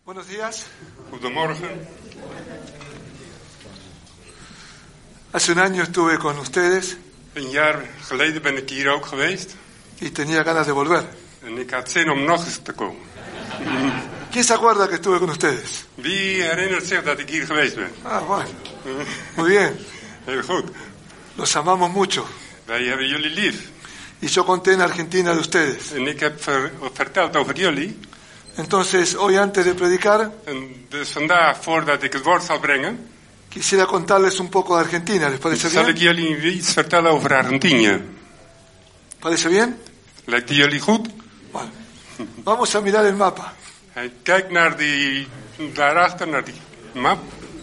Buenos días. Goedemorgen. Hace un año estuve con ustedes Een jaar geleden ben ik hier ook geweest. y tenía ganas de volver. En ik had zin om nog eens te komen. ¿Quién se acuerda que estuve con ustedes? Wie herinnert zich dat ik hier geweest ben? Ah, bueno. Muy bien. Heel goed. Los amamos mucho. Wij hebben jullie lief. Y yo conté en Argentina de ustedes. En ik heb verteld over jullie. Entonces, hoy antes de predicar, En dus vandaag, voordat ik het woord zal brengen, quisiera contarles un poco de Argentina. ¿Les parece zal ik bien? jullie iets vertellen over Argentinië. ¿Parece bien? Lijkt die jullie goed? Bueno. Vamos a mirar el mapa. Hij kijkt naar daarachter, naar die map.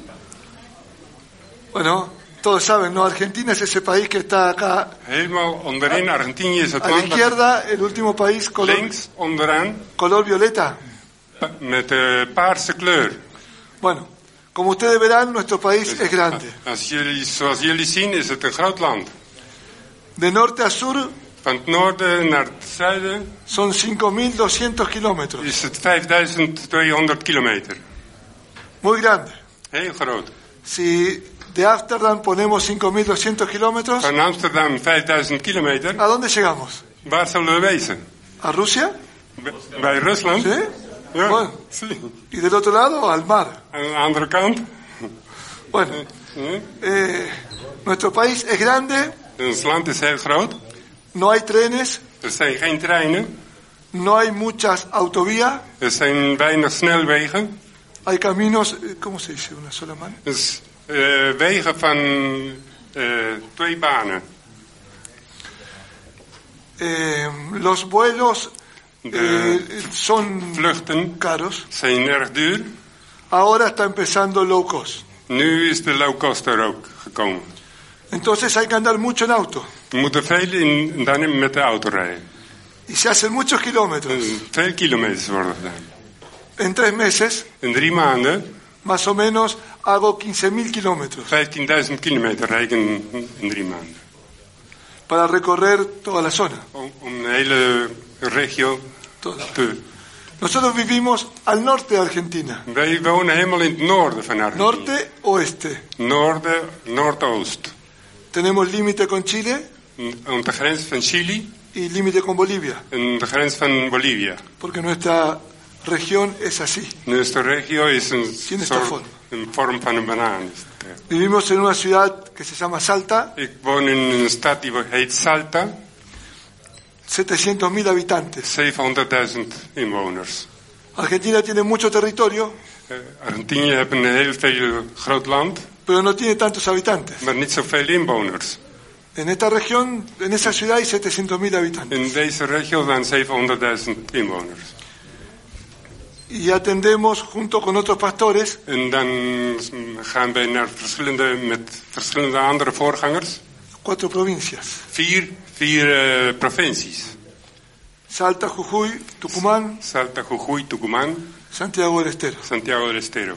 Bueno, todos saben, ¿no? Argentina es ese país que está acá. Helemaal onderin, Argentinië is het A la land dat izquierda, el último país, links onderaan color violeta. met de paarse kleur. Bueno, como ustedes verán, nuestro país es grande. Zoals jullie zien is het een groot land. De norte a sur Van het noorden naar het zuiden son 5.200 kilómetros. is het 5200 kilometer. Muy grande. Heel groot. Si de Ámsterdam ponemos 5.200 kilómetros, Van Amsterdam 5000 kilometer. ¿a dónde llegamos? Waar zullen we wezen? ¿A Rusia? Bij Rusland? ¿Sí? Ja, Bueno. zie. ¿Y del otro lado? Al mar. Aan de andere kant. Bueno, nuestro país es grande, Ons land is heel groot. no hay trenes, Er zijn geen treinen. no hay muchas autovías, Er zijn weinig snelwegen. hay caminos, ¿cómo se dice? Una sola mano. Dus wegen van 2 banen. Los vuelos son Vluchten caros. zijn erg duur. Ahora está empezando low cost. Nu is de low cost er ook gekomen. Entonces hay que andar mucho en auto. We moeten veel dan met de auto rijden. Y se hacen muchos kilómetros. Veel kilometers worden gedaan. En 3 meses, In 3 maanden más o menos, hago 15.000 kilómetros 15.000 kilometer rijden in 3 maanden. para recorrer toda la zona. Om de hele regio Toda. te... Nosotros vivimos al norte de Argentina. Wij wonen helemaal in het noorden van Argentinië. Norte, oeste. Noorden, noordoost. Tenemos límite con Chile Aan de grens van Chili y límite con Bolivia, en de grens van Bolivia. porque nuestra región es así. Nuestra regio is Tiene esta vorm. een vorm van een banaan. Vivimos en una ciudad que se llama Salta, Ik woon in een stad die heet Salta. 700.000 habitantes. 700.000 inwoners. Argentina tiene mucho territorio, Argentinië heeft een heel veel groot land, pero no tiene tantos habitantes. maar niet zoveel inwoners. En esta región, en esa ciudad hay 700.000 habitantes. In deze regio zijn 700.000 inwoners. Y atendemos junto con otros pastores En dan gaan wij naar met verschillende andere voorgangers. 4 provincias: 4 provincies. Salta, Jujuy, Tucumán, Salta, Jujuy, Tucumán, Santiago del Estero. Santiago del Estero.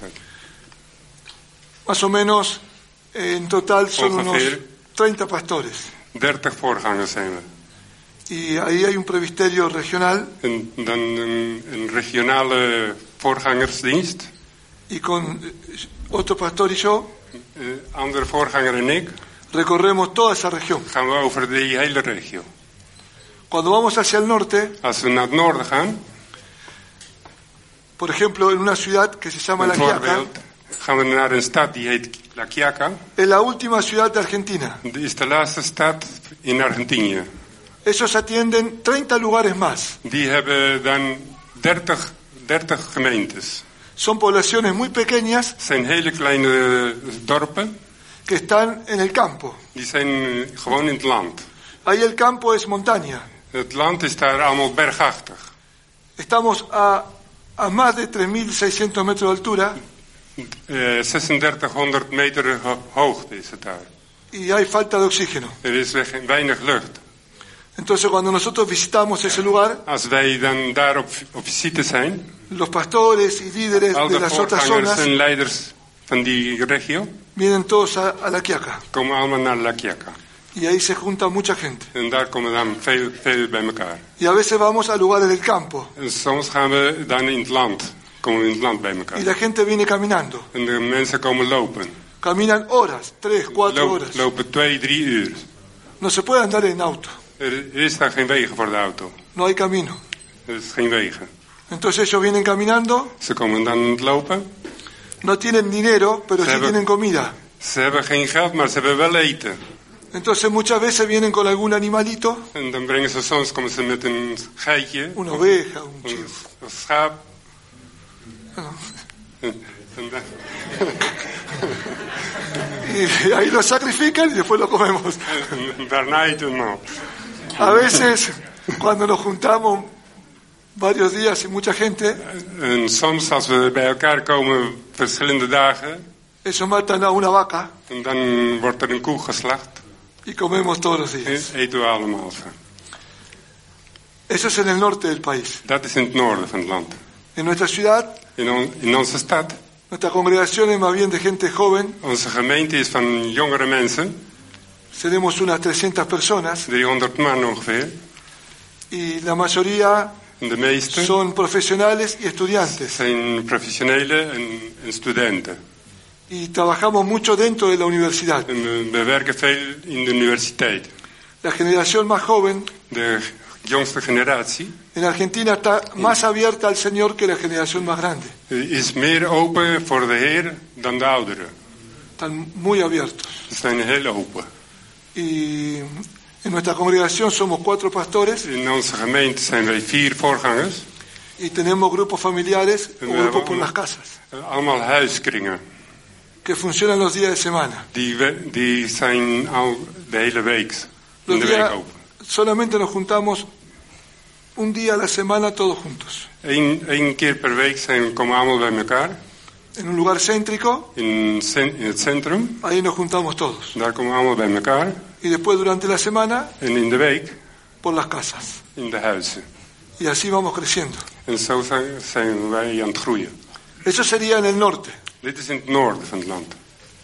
Más o menos, en total son unos Ongeveer 30 pastores. 30 voorgangers zijn we. Y ahí hay un presbiterio regional En dan een regionale voorgangersdienst. y con otro pastor y yo Andere voorganger en ik recorremos toda esa región. gaan we over die hele regio. Cuando vamos hacia el norte, Als we naar het noorden gaan, por ejemplo, en una ciudad que se llama La Quiaca, bijvoorbeeld, gaan we naar een stad die heet La Quiaca. es la última ciudad de Argentina. Dat is de laatste stad in Argentinië. Ellos atienden 30 lugares más. Die hebben dan 30 gemeentes. Son poblaciones muy pequeñas Het zijn hele kleine dorpen. que están en el campo. Die zijn gewoon in het land. Ahí el campo es montaña. Het land is daar allemaal bergachtig. Estamos a más de 3.600 metros de altura 3600 meter hoogte is het daar. y hay falta de oxígeno. Er is weinig lucht. Entonces, cuando nosotros visitamos ese lugar, Als wij dan daar op visite zijn, los pastores y líderes al de de las otras voorgangers zonas en leiders van die regio vienen todos a La Quiaca. komen allemaal naar La Quiaca. Y ahí se junta mucha gente. En daar komen dan veel bij elkaar. Y a veces vamos a lugares del campo. En soms gaan we dan in het land. komen in het land bij elkaar. Y la gente viene caminando. En de mensen komen lopen. Caminan horas, 3, 4 horas. Lopen 2, 3 uur. No se puede andar en auto. Er is daar geen wegen voor de auto. No hay camino. Er is geen wegen. Entonces ellos vienen caminando. Ze komen dan aan het lopen. No tienen dinero, pero sí tienen comida. Ze hebben geen geld, maar ze hebben wel eten. Entonces muchas veces vienen con algún animalito. En dan brengen ze soms komen ze met een geitje. Una oveja, un chivo. Een schaap. Y ahí lo sacrifican y después lo comemos. Daarna eten we nog. A veces, cuando nos juntamos varios días y mucha gente, En soms als we bij elkaar komen verschillende dagen. ellos matan a una vaca En dan wordt er een koe geslacht. y comemos todos los En días. eten we allemaal van. Eso es en el norte del país. Dat is in het noorden van het land. En nuestra ciudad, In onze stad. nuestra congregación es más bien de gente joven. Onze gemeente is van jongere mensen. Tenemos unas 300 personas 300 man ongeveer. y la mayoría En de meeste son profesionales y estudiantes. zijn professionelen en studenten. Y trabajamos mucho dentro de la universidad. En we werken veel in de universiteit. La generación más joven De jongste generatie en Argentina está más abierta al Señor que la generación más grande. is meer open voor de Heer dan de ouderen. Están muy abiertos. Ze zijn heel open. Y en nuestra congregación somos 4 pastores In onze gemeente zijn wij 4 voorgangers. y tenemos grupos familiares o grupos por las casas Allemaal huiskringen. que funcionan los días de semana. Die zijn al de hele week. In Los de días week open. solamente nos juntamos un día a la semana todos juntos. Eén keer per week komen we allemaal bij elkaar. En un lugar céntrico, In het centrum. ahí nos juntamos todos. Daar komen we allemaal bij elkaar. Y después durante la semana En in de week por las casas. in de huizen. Y así vamos creciendo. En zo zijn wij aan het groeien. Eso sería en el norte. Dit is in het noorden van het land.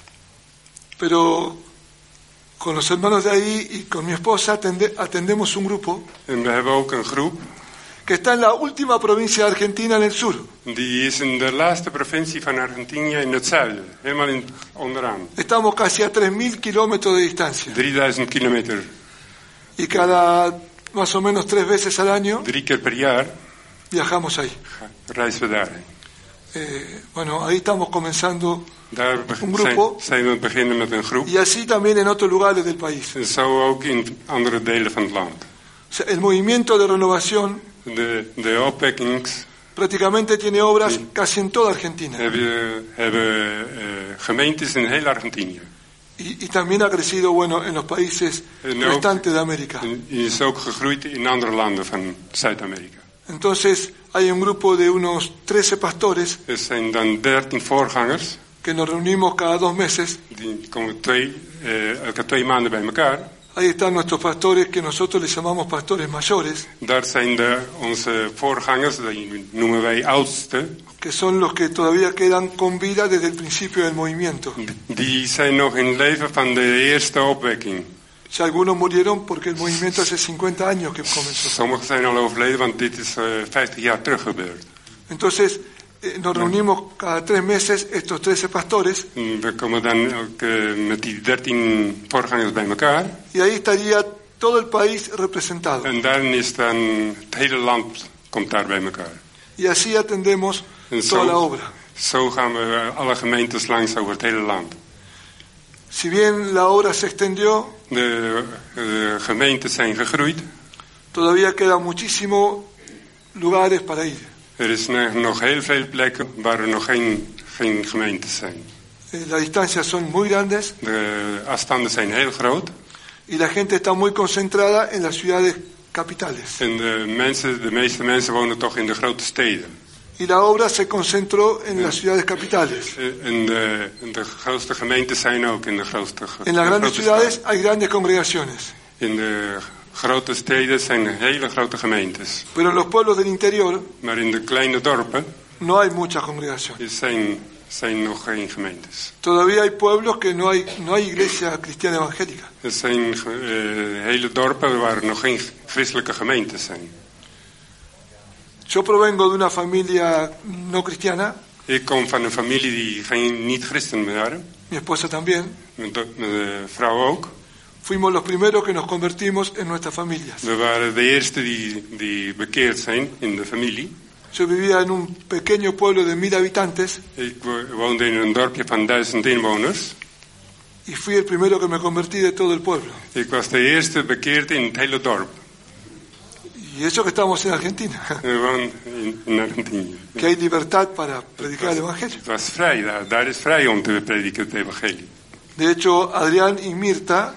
Pero con los hermanos de ahí y con mi esposa atendemos un grupo En we hebben ook een groep. que está en la última provincia de Argentina en el sur. Die is in de laatste provincie van Argentinië in het zuiden. Helemaal onderaan. Estamos casi a 3.000 kilómetros de distancia. 3000 kilometer. Y cada más o menos 3 veces al año 3 keer per jaar viajamos ahí. reizen we daarheen. Bueno, ahí estamos comenzando Daar un grupo. zijn we beginnen met een groep. Y así también en otros lugares del país. En zo ook in andere delen van het land. O sea, el movimiento de renovación De opwekkings prácticamente tiene obras casi en toda Argentina. hebben gemeentes in heel Argentinië. Y también ha crecido, bueno, en los países restantes de América. En is ook gegroeid in andere landen van Zuid-Amerika. Entonces hay un grupo de unos 13 pastores Er zijn dan 13 voorgangers. que nos reunimos cada 2 meses. Die komen elke 2 maanden bij elkaar. Ahí están nuestros pastores que nosotros les llamamos pastores mayores, Daar zijn onze voorgangers, die noemen wij oudste. que son los que todavía quedan con vida desde el principio del movimiento. Die zijn nog in leven van de eerste opwekking. Ya algunos murieron porque el movimiento hace 50 años que comenzó. Sommigen zijn al overleden, want dit is 50 jaar terug gebeurd. Entonces nos reunimos cada 3 meses estos 13 pastores En we komen dan ook met die 13 voorgangers bij elkaar. y ahí estaría todo el país representado. En daarin is dan het hele land komt daar bij elkaar. Y así atendemos En toda la obra. zo gaan we alle gemeentes langs over het hele land. Si bien la obra se extendió, De gemeentes zijn gegroeid. todavía quedan muchísimos lugares para ir. Er is nog heel veel plekken waar er nog geen gemeentes zijn. Las distancias son muy grandes De afstanden zijn heel groot. y la gente está muy concentrada en las ciudades capitales. En de meeste mensen wonen toch in de grote steden. Y la obra se concentró en las ciudades capitales. En de grootste gemeentes zijn ook in de grootste En las grandes grote ciudades steden. hay grandes congregaciones, In de grote steden zijn hele grote gemeentes. pero en los pueblos del interior Maar in de kleine dorpen no hay muchas congregaciones. zijn nog geen gemeentes. Todavía hay pueblos que no hay iglesia cristiana evangélica. Er zijn hele dorpen waar nog geen christelijke gemeentes zijn. Yo provengo de una familia no cristiana, Ik kom van een familie die geen niet-christen waren. mi esposa también. Mijn vrouw ook. Fuimos los primeros que nos convertimos en nuestras familias. We waren de eerste die bekeerd zijn in de familie. Yo vivía en un pequeño pueblo de 1000 habitantes Ik woonde in een dorpje van 1000 inwoners. y fui el primero que me convertí de todo el pueblo. Ik was de eerste bekeerd in het hele dorp. Y eso que estamos en Argentina, We woonden in Argentinië. que hay libertad para predicar el Evangelio. Het was vrij, daar is vrij om te prediken het evangelie. De hecho, Adrián y Mirta,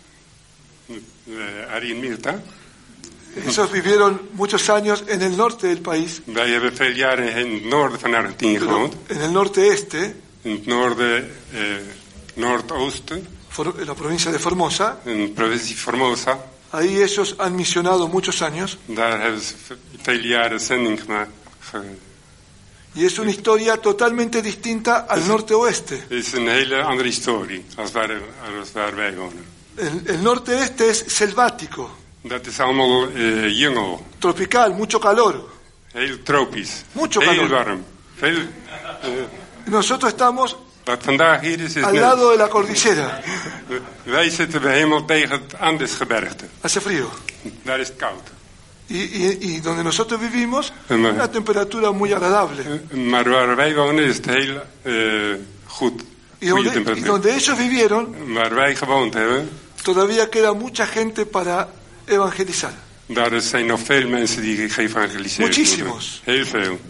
Arie en Mirta, ellos vivieron muchos años en el norte del país, wij hebben veel jaren in het noorden van Argentinië pero gewoond. en el norte-este, In het noorden, noordoosten, en la provincia de Formosa. in de provincie Formosa. Ahí ellos han misionado muchos años Daar hebben ze vele jaren zending gemaakt. y es una historia totalmente distinta al norte-oeste. Het is een hele andere historie als waar wij wonen. El norte-este es selvático, Dat is allemaal jungel, tropical, mucho calor. heel tropisch, Mucho heel calor. warm. Nosotros estamos Wat vandaag hier is al net. lado de la cordillera. Wij zitten helemaal tegen het Andesgebergte. Hace frío. Daar is het koud. Y donde nosotros vivimos, Maar- una temperatura muy agradable. Maar waar wij wonen is het heel goed. Y Goede donde temperatuur. ellos vivieron, Waar wij gewoond hebben, todavía queda mucha gente para evangelizar. daar zijn nog veel mensen die geëvangeliseerd Muchísimos. worden. Heel veel.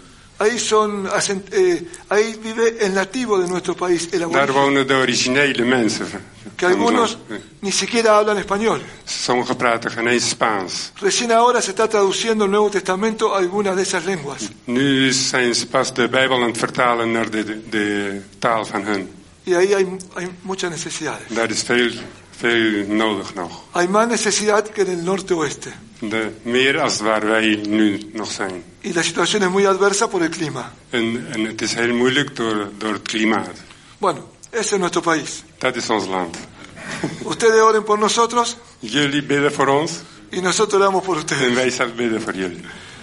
Ahí vive el nativo de nuestro país, el Daar aborigen, wonen de originele mensen. que algunos ni siquiera hablan español. Sommigen praten geen eens Spaans. Recién ahora se está traduciendo el Nuevo Testamento a algunas de esas lenguas. Nu zijn ze pas de Bijbel aan het vertalen naar de taal van hun. Y ahí hay muchas necesidades. Daar is veel nodig nog. Hay más necesidad que en el norte-oeste. Meer als waar wij nu nog zijn. Y la situación es muy adversa por el clima. En het is heel moeilijk door het klimaat. Bueno, ese es nuestro país. Dat is ons land. Ustedes oren por nosotros Jullie bidden voor ons y nosotros oramos por en ustedes. wij zullen bidden voor jullie.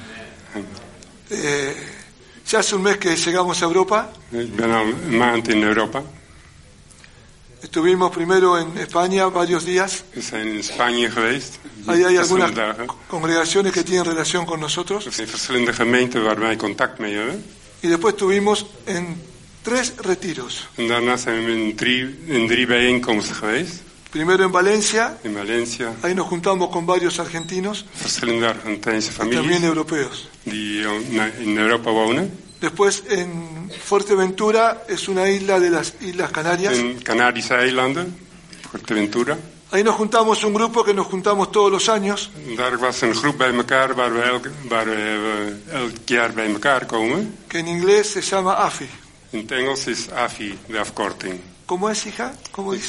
Ya hace un mes que llegamos a Europa. Ik ben al een maand in Europa. Estuvimos primero en España varios días. We zijn in Spanje geweest. Ahí hay Verschillende algunas dagen. congregaciones que tienen relación con nosotros. Er zijn verschillende gemeenten waar wij contact mee hebben. Y después estuvimos en 3 retiros. En daarna zijn we in drie bijeenkomsten geweest. Primero en Valencia. In Valencia. Ahí nos juntamos con varios argentinos Verschillende Argentijnse y también families europeos. die in Europa wonen. Después en Fuerteventura, es una isla de las Islas Canarias. In Canarische eilanden. Fuerteventura. Ahí nos juntamos un grupo que nos juntamos todos los años. Daar was een groep bij elkaar waar we elk jaar bij elkaar komen. Que en inglés se llama AFI. In het Engels is AFI de afkorting. ¿Cómo es, hija? ¿Cómo dice?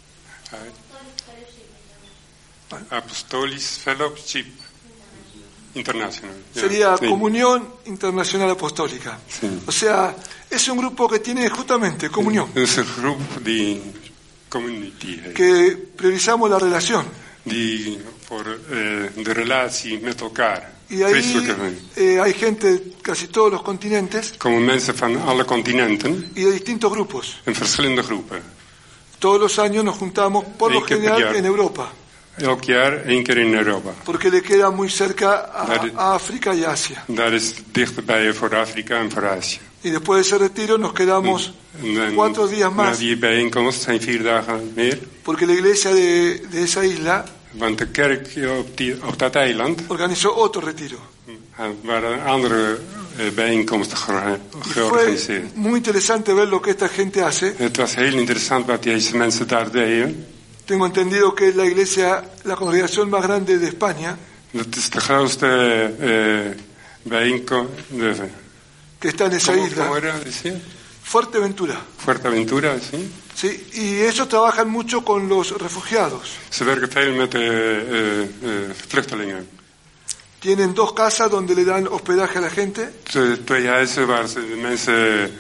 Apostolisch Fellowship International. Ja. Sería Nee. Comunión Internacional Apostólica. Sí. O sea, es un grupo que tiene justamente comunión, Het is een groep die community heeft. que priorizamos la relación. Die voor de relatie met elkaar. Y ahí Christelijke. hay gente de casi todos los continentes Er komen mensen van alle continenten y de distintos grupos. in verschillende groepen. Todos los años nos juntamos por lo Eén keer per general jaar. en Europa, Elk jaar 1 keer in Europa. porque le queda muy cerca Daar- a África y Asia. Daar is het dichterbij voor Afrika en voor Azië. Y después de ese retiro nos quedamos En dan, 4 días na más, die bijeenkomst zijn 4 dagen meer. porque la iglesia de esa isla Want de kerk op dat eiland organizó otro retiro. waren andere bijeenkomsten Y georganiseerd. fue muy interesante ver lo que esta gente hace. Het was heel interessant wat deze mensen daar deden. Tengo entendido que es la iglesia, la congregación más grande de España, Dat is de grootste bijeenkomst. que está en esa ¿Cómo isla, era? Decía? Fuerteventura. Fuerteventura, ¿sí? Sí, y ellos trabajan mucho con los refugiados. Ze werken veel met vluchtelingen. Tienen 2 casas donde le dan hospedaje a la gente 2 huizen waar ze de mensen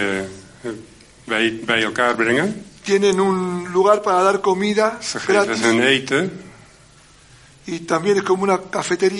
bij elkaar brengen. tienen un lugar para dar comida Ze geven gratis hun eten. y también es como una cafetería.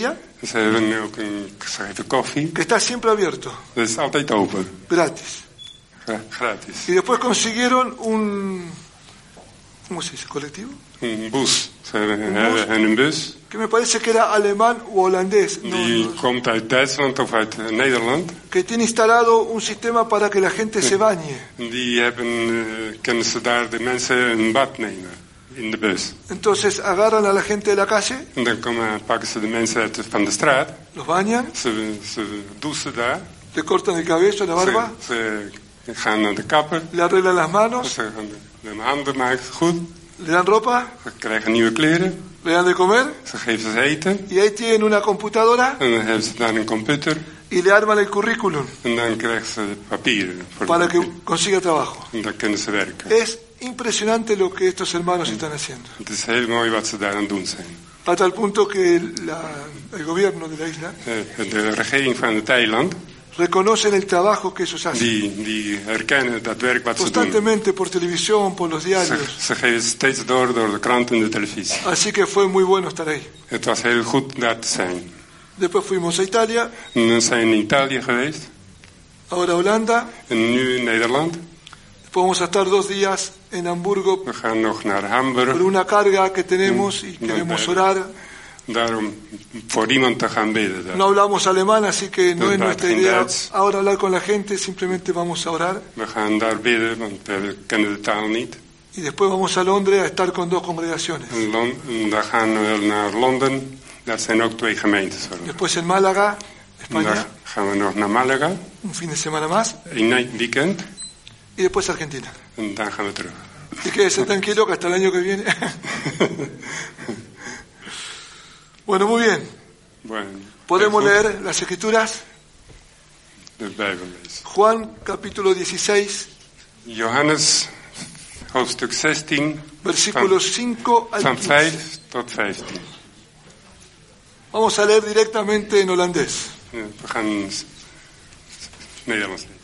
Ze hebben ook een geschreven koffie. que está siempre abierto, Dat is altijd open. gratis. Gratis. Y después consiguieron ¿cómo se dice? ¿Colectivo? Een bus. Ze hebben bus? een bus. Que me parece que era alemán o holandés, Die komt uit Duitsland of uit Nederland. que tiene instalado un sistema para que la gente se bañe. Die kunnen ze daar de mensen een bad nemen in de bus. Entonces agarran a la gente de la calle, En dan pakken ze de mensen van de straat. los bañan, Ze douchen daar. le cortan el cabello, la barba, Ze gaan naar de kapper. le arreglan las manos, Ze gaan de handen maken goed. le dan ropa, Ze krijgen nieuwe kleren. le dan de comer, Ze geven ze eten. y ahí tienen una computadora En dan hebben ze daar een computer. y le arman el currículum En dan krijgen ze papieren. Voor para de que consiga trabajo. En dan kunnen ze werken. Es impresionante lo que estos hermanos están haciendo. Het is heel mooi wat ze daar aan het doen zijn. A tal punto que el gobierno de la isla De regering van het eiland, reconocen el trabajo que ellos hacen. die herkennen dat werk wat ze doen. Constantemente por televisión, por los diarios. Ze geven steeds door de krant en de televisie. Así que fue muy bueno estar ahí. Het was heel goed daar te zijn. Después fuimos a Italia, En dan zijn we in Italië geweest. ahora a Holanda. En nu in Nederland. Después vamos a estar 2 días en Hamburgo We gaan nog naar por Hamburg. una carga que tenemos y queremos orar. Daarom voor iemand te gaan bidden. Daar. No hablamos alemán, así que no Dus es nuestra buiten idea Duits. ahora hablar con la gente, simplemente vamos a orar. We gaan daar bidden, want we kennen de taal niet. Y después vamos a Londres a estar con 2 congregaciones. En daar gaan we naar Londen. Daar zijn ook 2 gemeentes. Después en Málaga, En España, daar gaan we nog naar Malaga. un fin de semana más. Een weekend. Y después Argentina. En dan gaan we terug. Y quédese tranquilo que hasta el año que viene. Bueno, muy bien. Bueno, Podemos heel goed. leer las escrituras. De Bijbel lezen. Juan capítulo 16, Johannes, hoofdstuk 16, versículos 5 al van 15. 5 tot 15. Vamos a leer directamente en holandés. Ja, we gaan Nederlands lezen.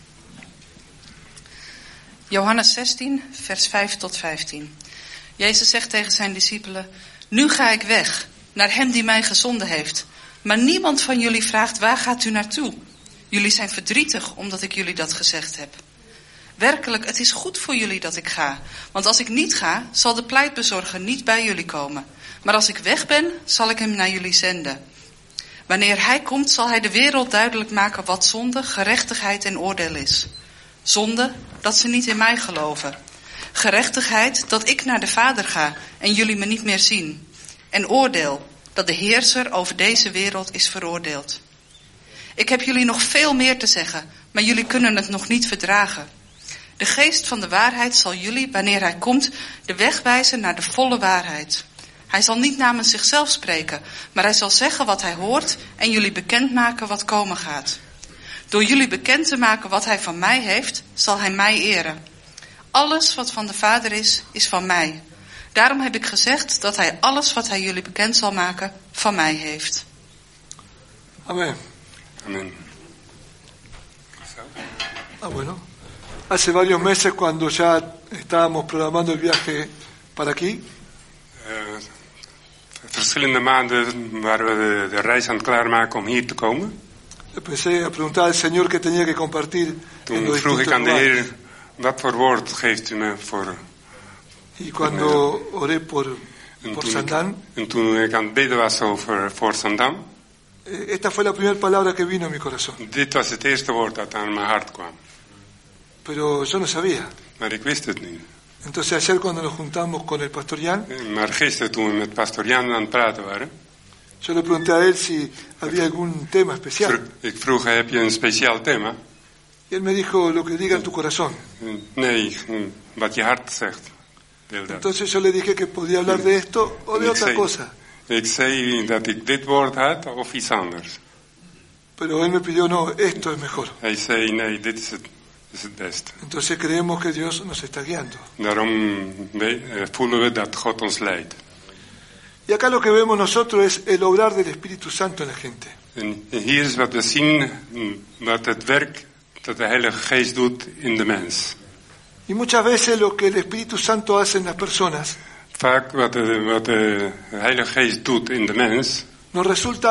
Johannes 16, vers 5 tot 15. Jezus zegt tegen zijn discipelen: nu ga ik weg, naar hem die mij gezonden heeft. Maar niemand van jullie vraagt: waar gaat u naartoe? Jullie zijn verdrietig omdat ik jullie dat gezegd heb. Werkelijk, het is goed voor jullie dat ik ga. Want als ik niet ga, zal de pleitbezorger niet bij jullie komen. Maar als ik weg ben, zal ik hem naar jullie zenden. Wanneer hij komt, zal hij de wereld duidelijk maken wat zonde, gerechtigheid en oordeel is. Zonde, dat ze niet in mij geloven. Gerechtigheid, dat ik naar de Vader ga en jullie me niet meer zien. En oordeel, dat de heerser over deze wereld is veroordeeld. Ik heb jullie nog veel meer te zeggen, maar jullie kunnen het nog niet verdragen. De geest van de waarheid zal jullie, wanneer hij komt, de weg wijzen naar de volle waarheid. Hij zal niet namens zichzelf spreken, maar hij zal zeggen wat hij hoort en jullie bekendmaken wat komen gaat. Door jullie bekend te maken wat hij van mij heeft, zal hij mij eren. Alles wat van de Vader is van mij. Daarom heb ik gezegd dat hij alles wat hij jullie bekend zal maken, van mij heeft. Amén. Amen. Ah, bueno. Hace varios meses, cuando ya estábamos programando el viaje para aquí, Verschillende maanden waren we de reis aan het klaarmaken om hier te komen. empecé a preguntar al Señor qué tenía que compartir en Toen los vroeg ik distintos aan de lugares. Heer, wat voor woord geeft u me voor... Y cuando oré por Sandán, En toen ik aan het bidden was over Fort Sandam, esta fue la primera palabra que vino a mi corazón. dit was het eerste woord dat aan mijn hart kwam. Pero yo no sabía. Maar ik wist het niet. Entonces ayer cuando nos juntamos con el pastor Jan, Maar gisteren toen we met pastor Jan aan het praten waren, yo le pregunté a él si había algún tema especial. ik vroeg, heb je een speciaal thema? Y él me dijo, lo que diga en tu corazón. Nee, wat je hart zegt. Deel dat. Entonces yo le dije que podía hablar de esto o de otra cosa. Ik zei dat ik dit woord had of iets anders. Pero él me pidió, no, esto es mejor. Hij zei, nee, dit is het beste. Entonces creemos que Dios nos está guiando. Daarom voelen we dat God ons leidt. Y acá lo que vemos nosotros es el obrar del Espíritu Santo en la gente. En hier is wat we zien, wat het werk dat de Heilige Geest doet in de mens. Y muchas veces lo que el Espíritu Santo hace en las personas Vaak wat de Heilige Geest doet in de mens, nos resulta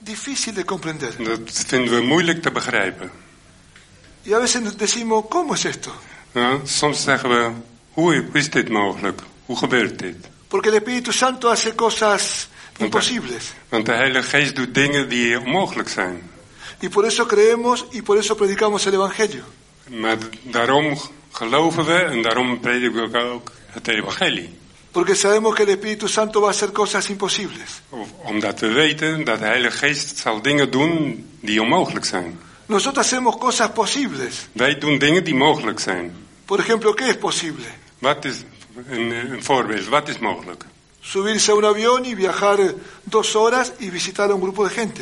difícil de comprender. Dat vinden we moeilijk te begrijpen. Y a veces decimos, ¿cómo es esto? Ja, soms zeggen we, hoe is dit mogelijk? Hoe gebeurt dit? Porque el Espíritu Santo hace cosas imposibles. Want de Heilige Geest doet dingen die onmogelijk zijn. Y por eso creemos y por eso predicamos el Evangelio. Maar daarom geloven we en daarom prediken we ook het evangelie. Porque sabemos que el Espíritu Santo va a hacer cosas imposibles. Omdat we weten dat de Heilige Geest zal dingen doen die onmogelijk zijn. Nosotros hacemos cosas posibles. Wij doen dingen die mogelijk zijn. Por ejemplo, ¿qué es posible? Wat is een voorbeeld? Wat is mogelijk? Subirse a un avión y viajar 2 horas y visitar a un grupo de gente.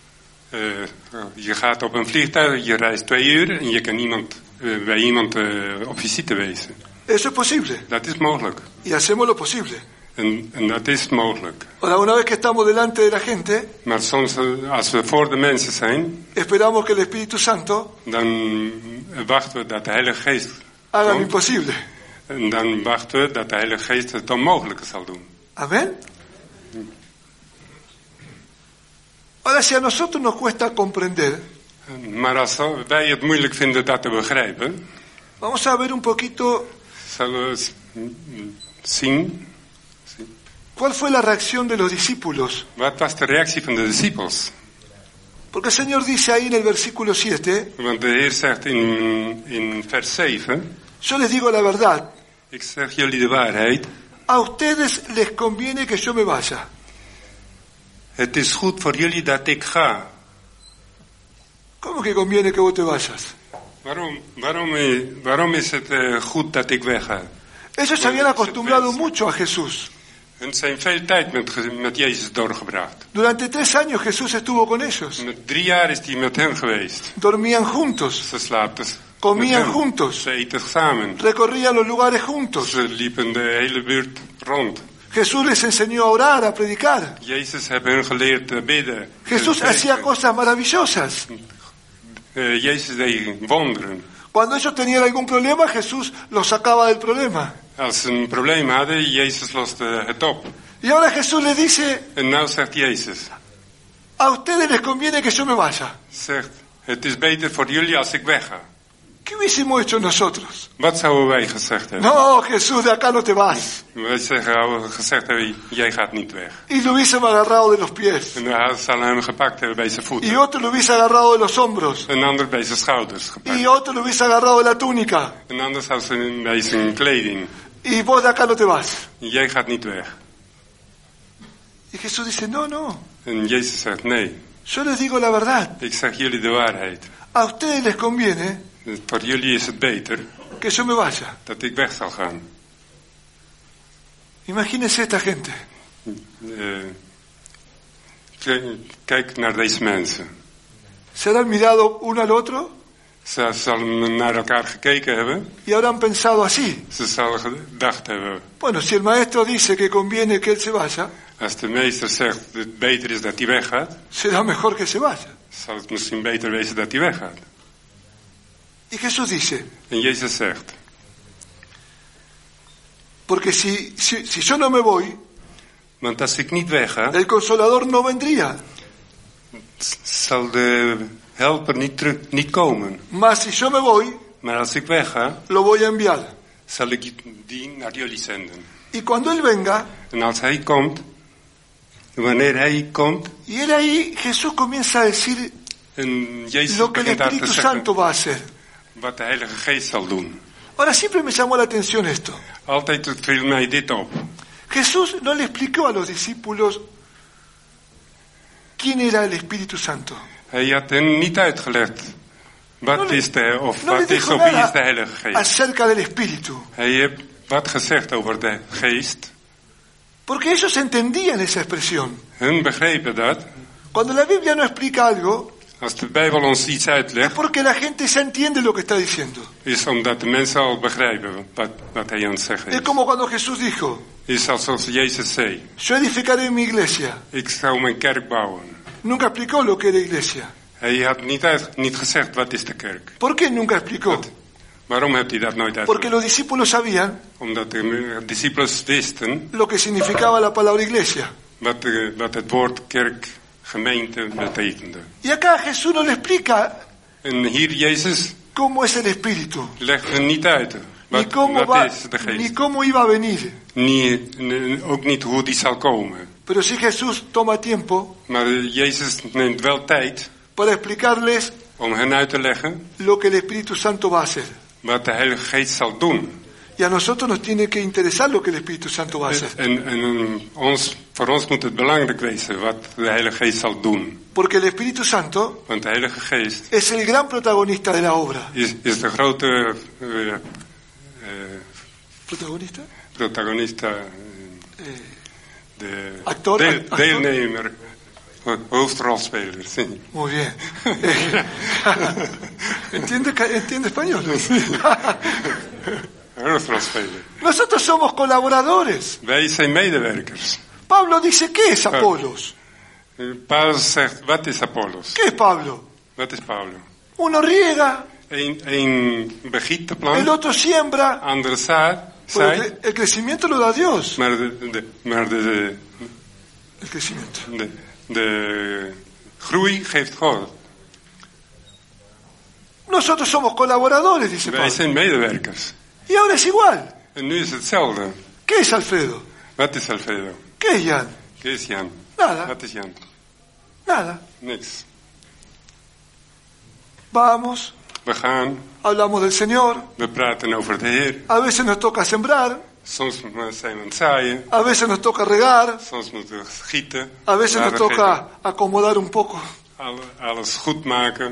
Je gaat op een vliegtuig, je reist 2 uur en je kan bij iemand op visite wezen. Eso es posible. Dat is mogelijk. Y hacemos lo posible. En dat is mogelijk. Ahora, una vez que estamos delante de la gente, Maar soms, als we voor de mensen zijn, esperamos que el Espíritu Santo dan wachten we dat de Heilige Geest haga lo komt. imposible. En dan wachten we dat de Heilige Geest het onmogelijke zal doen. Amén. Ahora, si a nosotros nos cuesta comprender, Maar als wij het moeilijk vinden dat te begrijpen, vamos a ver un poquito zullen we zien. cuál fue la reacción de los discípulos. Wat was de reactie van de discipels? Porque el Señor dice ahí en el versículo 7, Want de Heer zegt in vers 7, yo les digo la verdad, ik zeg jullie de waarheid, a ustedes les conviene que yo me vaya. het is goed voor jullie dat ik ga. ¿Cómo que conviene que vos te vayas? Waarom is het goed dat ik wegga? Ellos se habían acostumbrado mucho a Jesús. Hun zijn veel tijd met Jezus doorgebracht. Durante 3 años Jesús estuvo con ellos. Met 3 jaar is hij met hen geweest. Dormían juntos, Ze slapen comían met hem. juntos, Ze eten samen. recorrían los lugares juntos. Ze liepen de hele buurt rond. Jesús les enseñó a orar, a predicar. Jezus heeft hen geleerd te bidden. Jesús te hacía preken. cosas maravillosas. Jezus deed wonderen. Cuando ellos tenían algún problema, Jesús los sacaba del problema. Als ze een probleem hadden, Jezus loste het op. Y ahora Jesús les dice, En nou zegt Jezus, a ustedes les conviene que yo me vaya. zegt, het is beter voor jullie als ik wegga. ¿Qué hubiésemos hecho nosotros? Wat zouden wij gezegd hebben? No, Jesús, de acá no te vas. Wij zouden gezegd hebben, jij gaat niet weg. Y lo hubiésemos agarrado de los pies. En dan zal hem gepakt hebben bij zijn Y voeten. otro lo hubiese agarrado de los hombros. Een ander bij zijn schouders gepakt. Y otro lo hubiese agarrado de la túnica. Een ander zou zijn bij zijn kleding. Y vos de acá no te vas. Jij gaat niet weg. Y Jesús dice, no, no. En Jezus zegt, nee, Yo les digo la verdad. ik zeg jullie de waarheid. A ustedes les conviene Voor jullie is het beter que yo me vaya. dat ik weg zal gaan. Imagínense esta gente. Kijk naar deze mensen. Se habrán mirado uno al otro Ze zullen naar elkaar gekeken hebben. y habrán pensado así. Ze zullen gedacht hebben, Bueno, si el maestro dice que conviene que él se vaya, als de meester zegt dat het beter is dat hij weggaat, será mejor que se vaya. zal het misschien beter wezen dat hij weggaat. Y Jesús dice, En Jezus zegt, porque si yo no me voy, want als ik niet wegga, el consolador no vendría. zal de helper niet komen. Mas si yo me voy, Maar als ik wegga, lo voy a enviar. zal ik die naar jullie zenden. Y cuando él venga, En als hij komt, wanneer hij komt, y él ahí, Jesús comienza a decir en Jezus lo que el begint daar te Espíritu zeggen Santo va a hacer. wat de Heilige Geest zal doen. Ahora, siempre me llamó la atención esto. Altijd viel mij dit op. Jesús no le explicó a los discípulos quién era el Espíritu Santo. Hij had hen niet uitgelegd wat No le is dijo of wie is nada de Heilige Geest. acerca del Espíritu. Hij heeft wat gezegd over de Geest. Porque ellos entendían esa expresión. Hun begrepen dat. Cuando la Biblia no explica algo, Als de Bijbel ons iets es uitlegt, porque la gente ya entiende lo que está diciendo. is omdat de mensen al begrijpen wat hij aan het zeggen Es is. como cuando Jesús dijo, Is alsof Jezus zei, yo edificaré mi iglesia. ik zou mijn kerk bouwen. Nunca explicó lo que era iglesia. Hij had niet gezegd wat is de kerk. ¿Por qué nunca explicó? Waarom heeft hij dat nooit Porque uitgelegd? los discípulos sabían Omdat de discipelen wisten lo que significaba la palabra iglesia. wat het woord kerk gemeente betekende. Y acá Jesús no le explica En hier, Jezus, cómo es el Espíritu, legt er niet uit ni cómo, wat va, is de ni geest. cómo iba a venir. Ook niet hoe die zal komen. Pero sí Jesús toma tiempo Maar Jezus neemt wel tijd para explicarles om hen uit te leggen lo que el Espíritu Santo va a hacer. wat de Heilige Geest zal doen. Y a nosotros nos tiene que interesar lo que el Espíritu Santo va a hacer. Voor ons moet het belangrijk wezen wat de Heilige Geest zal doen. Porque el Espíritu Santo Want de Heilige Geest es el gran protagonista de la obra. is de grote ¿Protagonista? protagonista, de Actor, actor. deelnemer, hoofdrolspeler. Sí. Muy bien. ¿Entiende español? Hoofdrolspeler. Nosotros somos colaboradores. Wij zijn medewerkers. Pablo dice, ¿qué es Apolos? Paulus zegt, wat is Apollos? ¿Qué es Pablo? Wat is Paulus? Uno riega, Een begiet de el plant, otro siembra, andere zaait, pero el crecimiento lo da Dios. maar El crecimiento. de groei geeft God. Nosotros somos colaboradores, dice Wij Pablo. zijn medewerkers. Y ahora es igual. En nu is hetzelfde. ¿Qué es Alfredo? Wat is Alfredo? ¿Qué es Jan? Wat is Jan? Nada, Wat is Jan? nada. Niks. Vamos, We gaan, hablamos del Señor. we praten over de Heer. A veces nos toca sembrar, Soms zijn we aan het zaaien, a veces nos toca regar, soms moeten we gieten. a veces nos water toca acomodar un poco. geven, alles goed maken.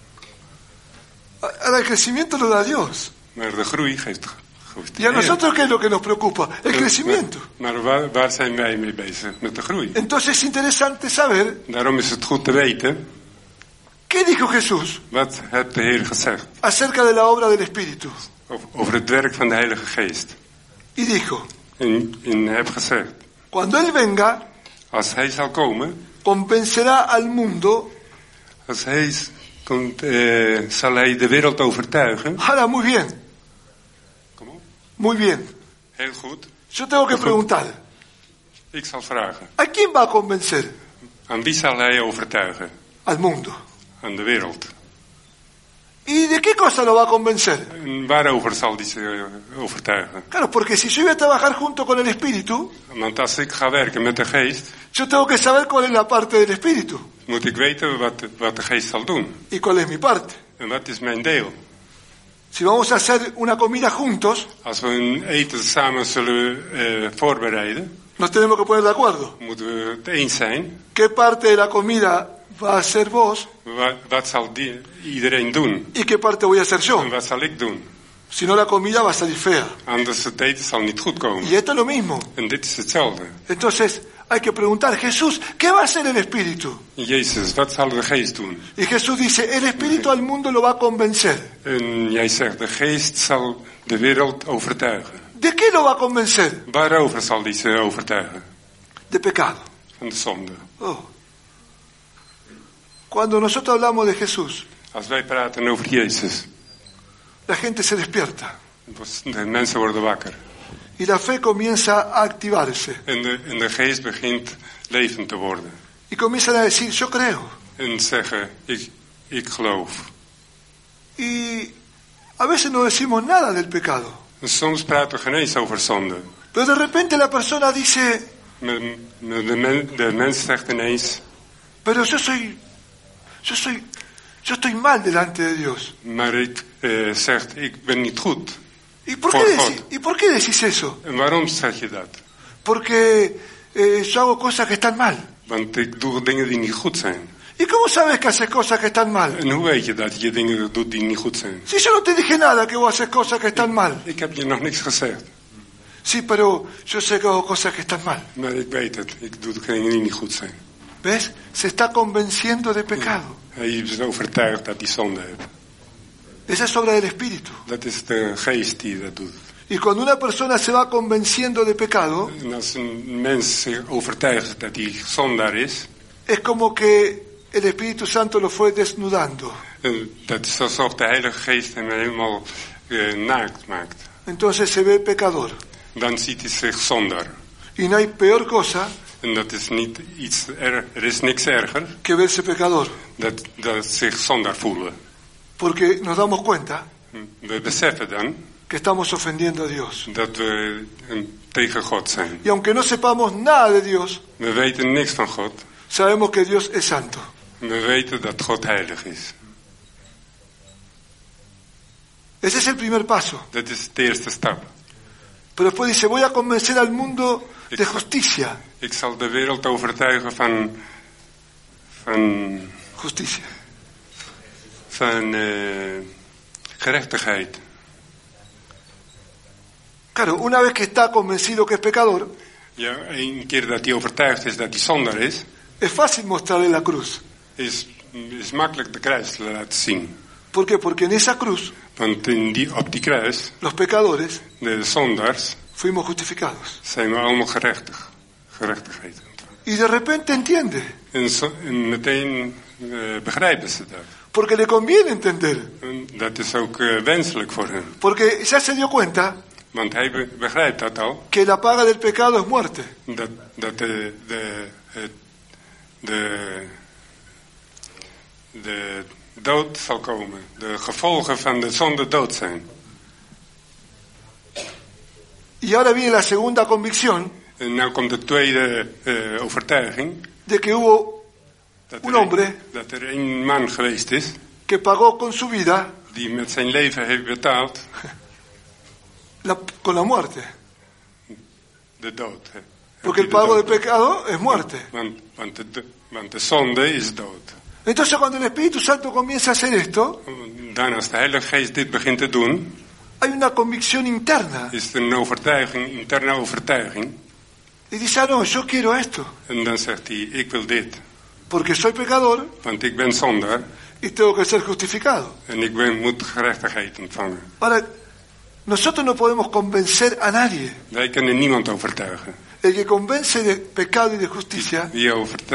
Ahora el crecimiento lo da Dios. Maar de groei geeft de ¿Y a Heer. nosotros qué es lo que nos preocupa? El crecimiento. Maar waar zijn wij mee bezig? Met de groei. Entonces es interesante saber Daarom is het goed te weten, qué dijo Jesús wat heeft de Heer gezegd acerca de la obra del Espíritu. over het werk van de Heilige Geest. Y dijo, En hij heeft gezegd, cuando Él venga, als hij zal komen, convencerá al mundo. als hij komt, zal hij de wereld overtuigen. Ahora, muy bien, Kom op. muy bien. Heel goed. Yo tengo que preguntar, Ik zal vragen. ¿a quién va a convencer? Aan wie zal hij overtuigen? Al mundo. Aan de wereld. ¿Y de qué cosa lo va a convencer? En waarover zal hij ze overtuigen? Claro, porque si yo voy a trabajar junto con el Espíritu, Want als ik ga werken met de Geest, yo tengo que saber cuál es la parte del Espíritu moet ik weten wat de Geest zal doen. y cuál es mi parte. En wat is mijn deel? Si vamos a hacer una comida juntos, Als we een eten samen zullen voorbereiden, nos tenemos que poner de acuerdo. moeten we het eens zijn. ¿Qué parte de la comida va a hacer vos Wat zal iedereen doen? y qué parte voy a hacer yo? En wat zal ik doen? Si no, la comida va a salir fea. Anders het eten zal niet goed komen. Y esto es lo mismo. En dit is hetzelfde. Entonces hay que preguntar, Jesús, ¿qué va a hacer el Espíritu? Jezus, wat zal de Geest doen? Y Jesús dice, el Espíritu al mundo lo va a convencer. En jij zegt, de Geest zal de wereld overtuigen. ¿De qué lo va a convencer? Waarover zal die ze overtuigen? De pecado. Van de zonde. Oh. Cuando nosotros hablamos de Jesús, Als wij praten over Jezus, la gente se despierta de mensen worden wakker. y la fe comienza a activarse. En de Geest begint levend te worden. Y comienzan a decir, yo creo. En zeggen, ik geloof. Y a veces no decimos nada del pecado. En soms praten we geen eens over zonde. Pero de repente la persona dice, De mens zegt ineens, pero yo estoy mal delante de Dios. maar ik zegt, ik ben niet goed. ¿Y por Por qué, God. ¿Y por qué decís eso? En waarom zeg je dat? Porque yo hago cosas que están mal. Want ik doe dingen die niet goed zijn. ¿Y cómo sabes que haces cosas que están mal? En hoe weet je dat je dingen doet die niet goed zijn? Si yo no te dije nada que vos haces cosas que están mal. Ik heb je nog niks gezegd. Sí, pero yo sé que hago cosas que están mal. Maar ik weet het. Ik doe dingen die niet goed zijn. ¿Ves? Se está convenciendo de pecado. Hij is overtuigd dat hij zonde heeft. Esa es obra del Espíritu. Dat is de Geest die dat doet. Y cuando una persona se va convenciendo de pecado, En als een mens zich overtuigt dat hij zondaar is, es como que el Espíritu Santo lo fue desnudando. dat is alsof de Heilige Geest hem helemaal naakt maakt. Entonces se ve pecador. Dan ziet hij zich zondaar. Y no hay peor cosa En dat is niet iets er is niks erger que verse pecador, dat zich zondaar voelen. porque nos damos cuenta We beseffen dan que estamos ofendiendo a Dios. dat we tegen God zijn. Y aunque no sepamos nada de Dios, We weten niks van God. sabemos que Dios es santo. We weten dat God heilig is. Ese es el primer paso. Dat is de eerste stap. Pero después dice, voy a convencer al mundo de justicia. Ik zal de wereld overtuigen van Justicia. gerechtigheid. Claro, una vez que está convencido que es pecador, Ja, een keer dat hij overtuigd is dat hij zondaar is, es fácil mostrarle la cruz. is makkelijk de kruis te laten zien. ¿Por qué? Porque en esa cruz, Want op die kruis, los pecadores de zondaars, fuimos justificados. zijn we allemaal gerechtigheid. Y de repente entiende, En meteen begrijpen ze dat. porque le conviene entender. En dat is ook wenselijk voor hem. Porque ya se dio cuenta Want hij begrijpt dat al. que la paga del pecado es muerte. Dat de dood zal komen. De gevolgen van de zonde dood zijn. Y ahora viene la segunda convicción En nu komt de tweede overtuiging. de que hubo un hombre Dat er een man geweest is. que pagó con su vida Die met zijn leven heeft betaald. con la muerte. De dood. Porque el pago del pecado es muerte. Want de zonde is dood. Entonces cuando el Espíritu Santo comienza a hacer esto, Dan als de Heilige Geest dit begint te doen, hay una convicción interna. is het een overtuiging, interne overtuiging. Y dice, ah, no, yo quiero esto. En dan zegt hij, ik wil dit. Porque soy pecador Want ik ben zondaar y tengo que ser justificado. en ik moet gerechtigheid ontvangen. Ahora, nosotros no podemos convencer a nadie. Wij kunnen niemand overtuigen. El que convence de pecado y de justicia Wie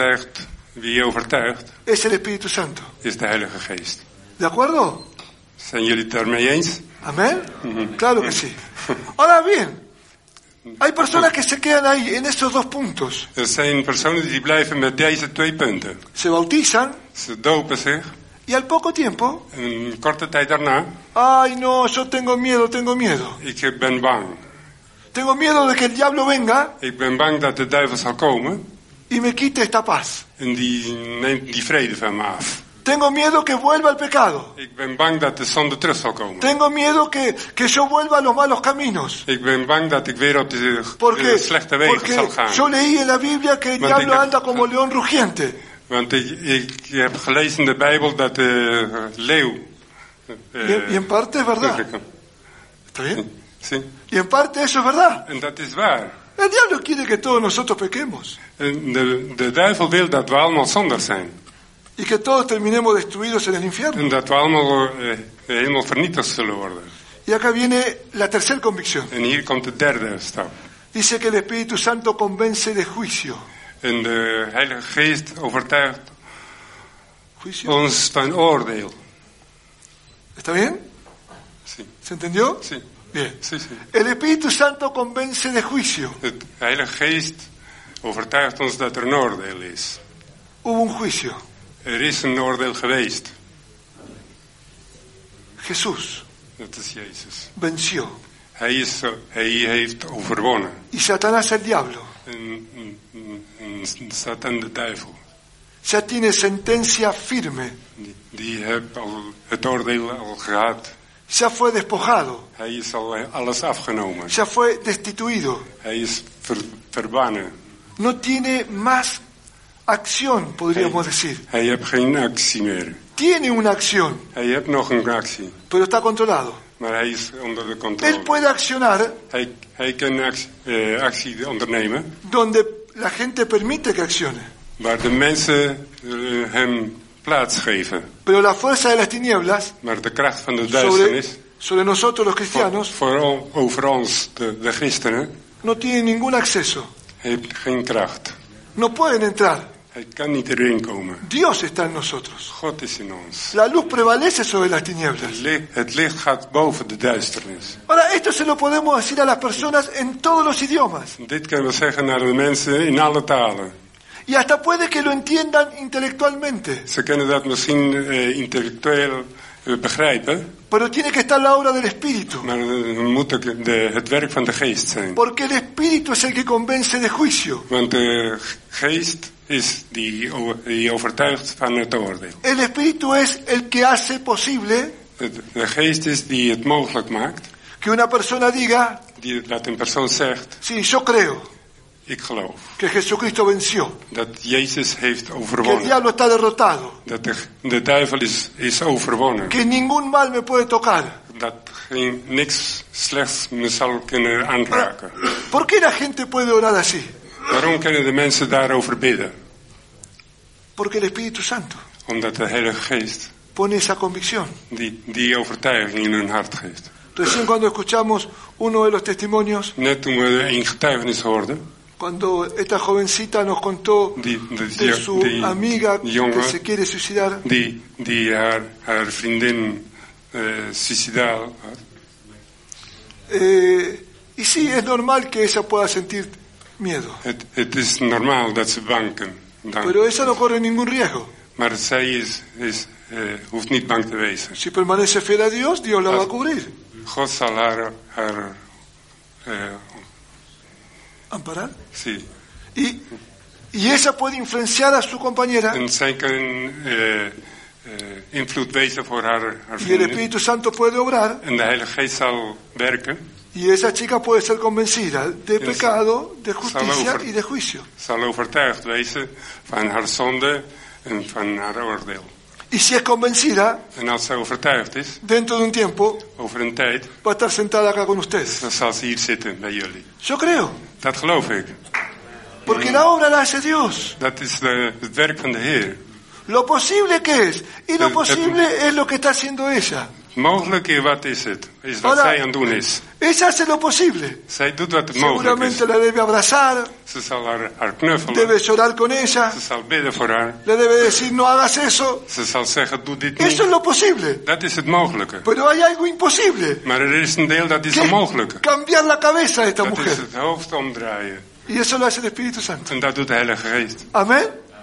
je overtuigt, es el Espíritu Santo. is de Heilige Geest. ¿De acuerdo? Zijn jullie het daarmee eens? ¿Amén? Claro que sí. Ahora bien, hay personas que se quedan ahí en esos dos puntos. Er zijn personen die blijven met deze twee punten. Se bautizan Ze dopen zich y al poco tiempo, en een korte tijd daarna, ay no, yo tengo miedo. ik ben bang. Tengo miedo de que el diablo venga Ik ben bang dat de duivel zal komen y me quite esta paz. en die neemt die vrede van me af. Tengo miedo que vuelva el pecado. Ik ben bang dat de zonde terug zal komen. Tengo miedo que yo vuelva a los malos caminos. Ik ben bang dat ik weer op de Porque slechte wegen zal gaan. yo leí en la Biblia que el Want diablo ik heb- anda como león rugiente. Want ik heb gelezen in de Bijbel dat de leeuw... Y en parte es verdad. ¿Está bien? Sí. Y en parte eso es verdad. En dat is waar. El diablo quiere que todos nosotros pequemos. En de duivel wil dat we allemaal zondig zijn. Y que todos terminemos destruidos en el infierno. En dat we allemaal helemaal vernietigd zullen worden. Y acá viene la tercera convicción. En hier komt de derde stap. Dice que el Espíritu Santo convence de juicio. En de Heilige Geest overtuigt ¿Juicio? ons van oordeel. ¿Está bien? Sí. ¿Se entendió? Sí. Bien. Sí, sí. El Espíritu Santo convence de juicio. De Heilige Geest overtuigt ons dat er een oordeel is. Hubo un juicio. Er is een oordeel geweest. Jesús Dat is Jezus. venció. Hij heeft overwonnen. Y Satanás, el diablo, En Satan de duivel. ya tiene sentencia firme. Die heeft al het oordeel al gehad. Ya fue despojado. Hij is al alles afgenomen. Ya fue destituido. Hij is verbannen. No tiene más acción, podríamos decir. Hij heeft geen actie meer. Tiene una acción, Hij heeft nog een actie. pero está controlado. Maar hij is onder de Él controle. puede accionar Hij kan actie ondernemen. donde la gente permite que accione. Waar de mensen hem plaats geven. Pero la fuerza de las tinieblas Maar de kracht van de duisternis. sobre nosotros los cristianos Over ons, de christenen. no tiene ningún acceso. Heeft geen kracht. No pueden entrar. Hij kan niet erin komen. Dios está en nosotros. God is in ons. La luz prevalece sobre las tinieblas. Het licht gaat boven de duisternis. Ahora, esto se lo podemos decir a las personas en todos los idiomas. Dit kunnen we zeggen naar de mensen in alle talen. Y hasta puede que lo entiendan intelectualmente. Ze kunnen dat misschien intellectueel begrijpen, Pero tiene que estar la obra del Espíritu. maar het moet ook het werk van de geest zijn. Porque el Espíritu es el que convence de juicio. Want de geest is die overtuigt van het oordeel. El Espíritu es el que hace posible De geest is die het mogelijk maakt, que una persona diga, dat een persoon zegt, sí, yo creo ik geloof que Jesucristo venció, dat Jezus heeft que el overwonnen, diablo está derrotado, dat de duivel is overwonnen, que ningún mal me puede tocar. dat niks slechts me zal kunnen aanraken. ¿Por qué la gente puede orar así? Waarom kunnen de mensen daarover bidden? Porque el Espíritu Santo Omdat de Heilige Geest pone esa convicción. die overtuiging in hun hart geeft. Recién cuando escuchamos uno de los testimonios, Net toen we een getuigenis hoorden, cuando esta jovencita nos contó de su amiga que jongen se quiere suicidar, die haar vriendin suicidaal had. Y sí, es normal que ella pueda sentir miedo, Het is normaal dat ze bang dan. pero ella no corre ningún riesgo. Maar zij hoeft niet bang te wezen. Si permanece fiel a Dios, Dios la va a cubrir. God zal haar ¿Amparar? sí. Y ella puede influenciar a su compañera, En zij kan invloed wezen voor haar y el vriendin. Espíritu Santo puede obrar, En de Heilige Geest zal werken. y esa chica puede ser convencida de pecado, de justicia Salud. y de juicio. Zal overtuigd wezen van haar zonde en van haar oordeel. Y si es convencida, En als zij overtuigd is, dentro de un tiempo over een tijd, va a estar sentada acá con ustedes. dan zal ze hier zitten bij jullie. Yo creo, Dat geloof ik. porque la obra la hace Dios. Dat is het werk van de Heer. Lo posible que es, y lo El- posible es lo que está haciendo ella. Mogelijk, wat is het? Is wat Ahora, zij aan het doen is. ella hace lo posible. Zij doet wat mogelijk is. Seguramente la debe abrazar, Ze zal haar knuffelen. debe llorar con ella, Ze zal bidden voor haar. le debe decir no hagas eso. Ze zal zeggen, doe dit Eso es niet. lo posible. Dat is het mogelijke. Pero hay algo imposible, Maar er is een deel dat is que onmogelijke. es cambiar la cabeza de esta Dat is mujer. het hoofd omdraaien. Y eso lo hace el Espíritu Santo. En dat doet de Heilige Geest. Amén.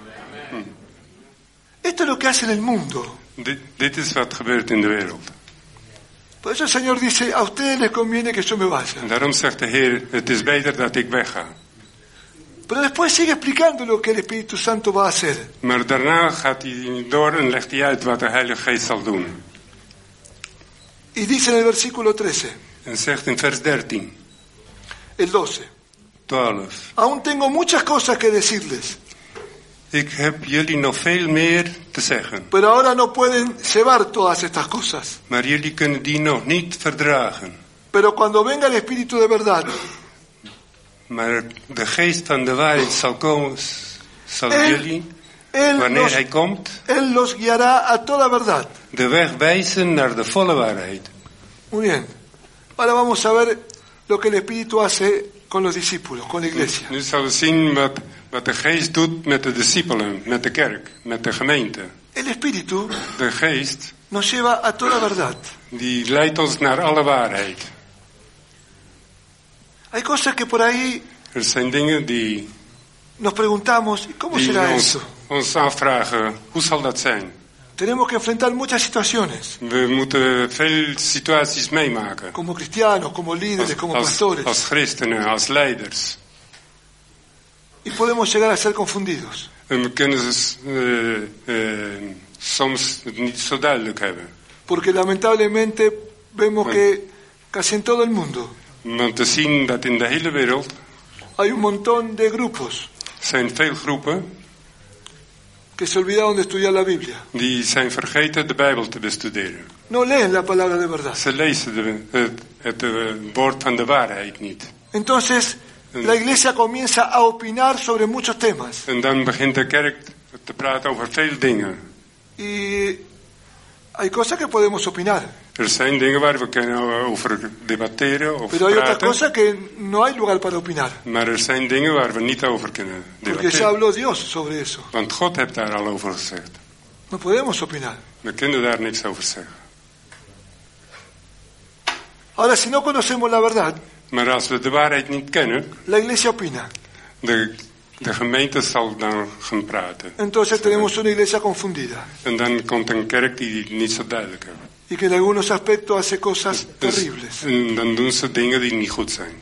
Esto es lo que hace en el mundo. Dit is wat gebeurt in de wereld. Por eso el Señor dice, a ustedes les conviene que yo me vaya. En daarom zegt de Heer, het is beter dat ik wegga. Pero después sigue explicando lo que el Espíritu Santo va a hacer. Maar daarna gaat hij door en legt hij uit wat de Heilige Geest zal doen. Y dice en el versículo 13, En zegt in vers 13, el 12, 12. aún tengo muchas cosas que decirles, Ik heb jullie nog veel meer te zeggen. pero ahora no pueden llevar todas estas cosas. Maar jullie kunnen die nog niet verdragen. Pero cuando venga el Espíritu de verdad, Maar de geest van de waarheid zal komen, zal Él jullie, wanneer hij komt, Él los guiará a toda verdad. de weg wijzen naar de volle waarheid. Muy bien. Ahora vamos a ver lo que el Espíritu hace con los discípulos, con la iglesia. Nu zullen we zien wat de geest doet met de discipelen, met de kerk, met de gemeente. El Espíritu De geest, nos lleva a toda verdad. die leidt ons naar alle waarheid. Hay cosas que por ahí Er zijn dingen die nos preguntamos, ¿y cómo será eso? ons afvragen, hoe zal dat zijn? Tenemos que enfrentar muchas situaciones, We moeten veel situaties meemaken. como cristianos, como líderes, como pastores, Als christenen, als leiders. y podemos llegar a ser confundidos. En we kunnen soms het niet zo duidelijk hebben. Porque lamentablemente vemos que casi en todo el mundo Want te zien dat in de hele wereld hay un montón de grupos zijn veel groepen que se olvidaron de estudiar la Biblia. die zijn vergeten de Bijbel te bestuderen. No leen la palabra de verdad. Ze lezen het woord van de waarheid niet. Entonces, la iglesia comienza a opinar sobre muchos temas. En dan begint de kerk te praten over veel dingen. Y Hay cosas que podemos opinar, Er zijn dingen waar we kunnen over debatteren of pero hay otras praten. cosas que no hay lugar para opinar. Maar er zijn dingen waar we niet over kunnen Porque ya debatteren. habló Dios sobre eso. Want God heeft daar al over gezegd. No podemos opinar. We kunnen daar niks over zeggen. Ahora, si no conocemos la verdad, Maar als we de waarheid niet kennen, la iglesia opina. de gemeente zal dan gaan praten. Entonces tenemos una iglesia confundida En dan komt een kerk die het niet zo duidelijk heeft. y que en algunos aspectos hace cosas terribles. En dan doen ze dingen die niet goed zijn.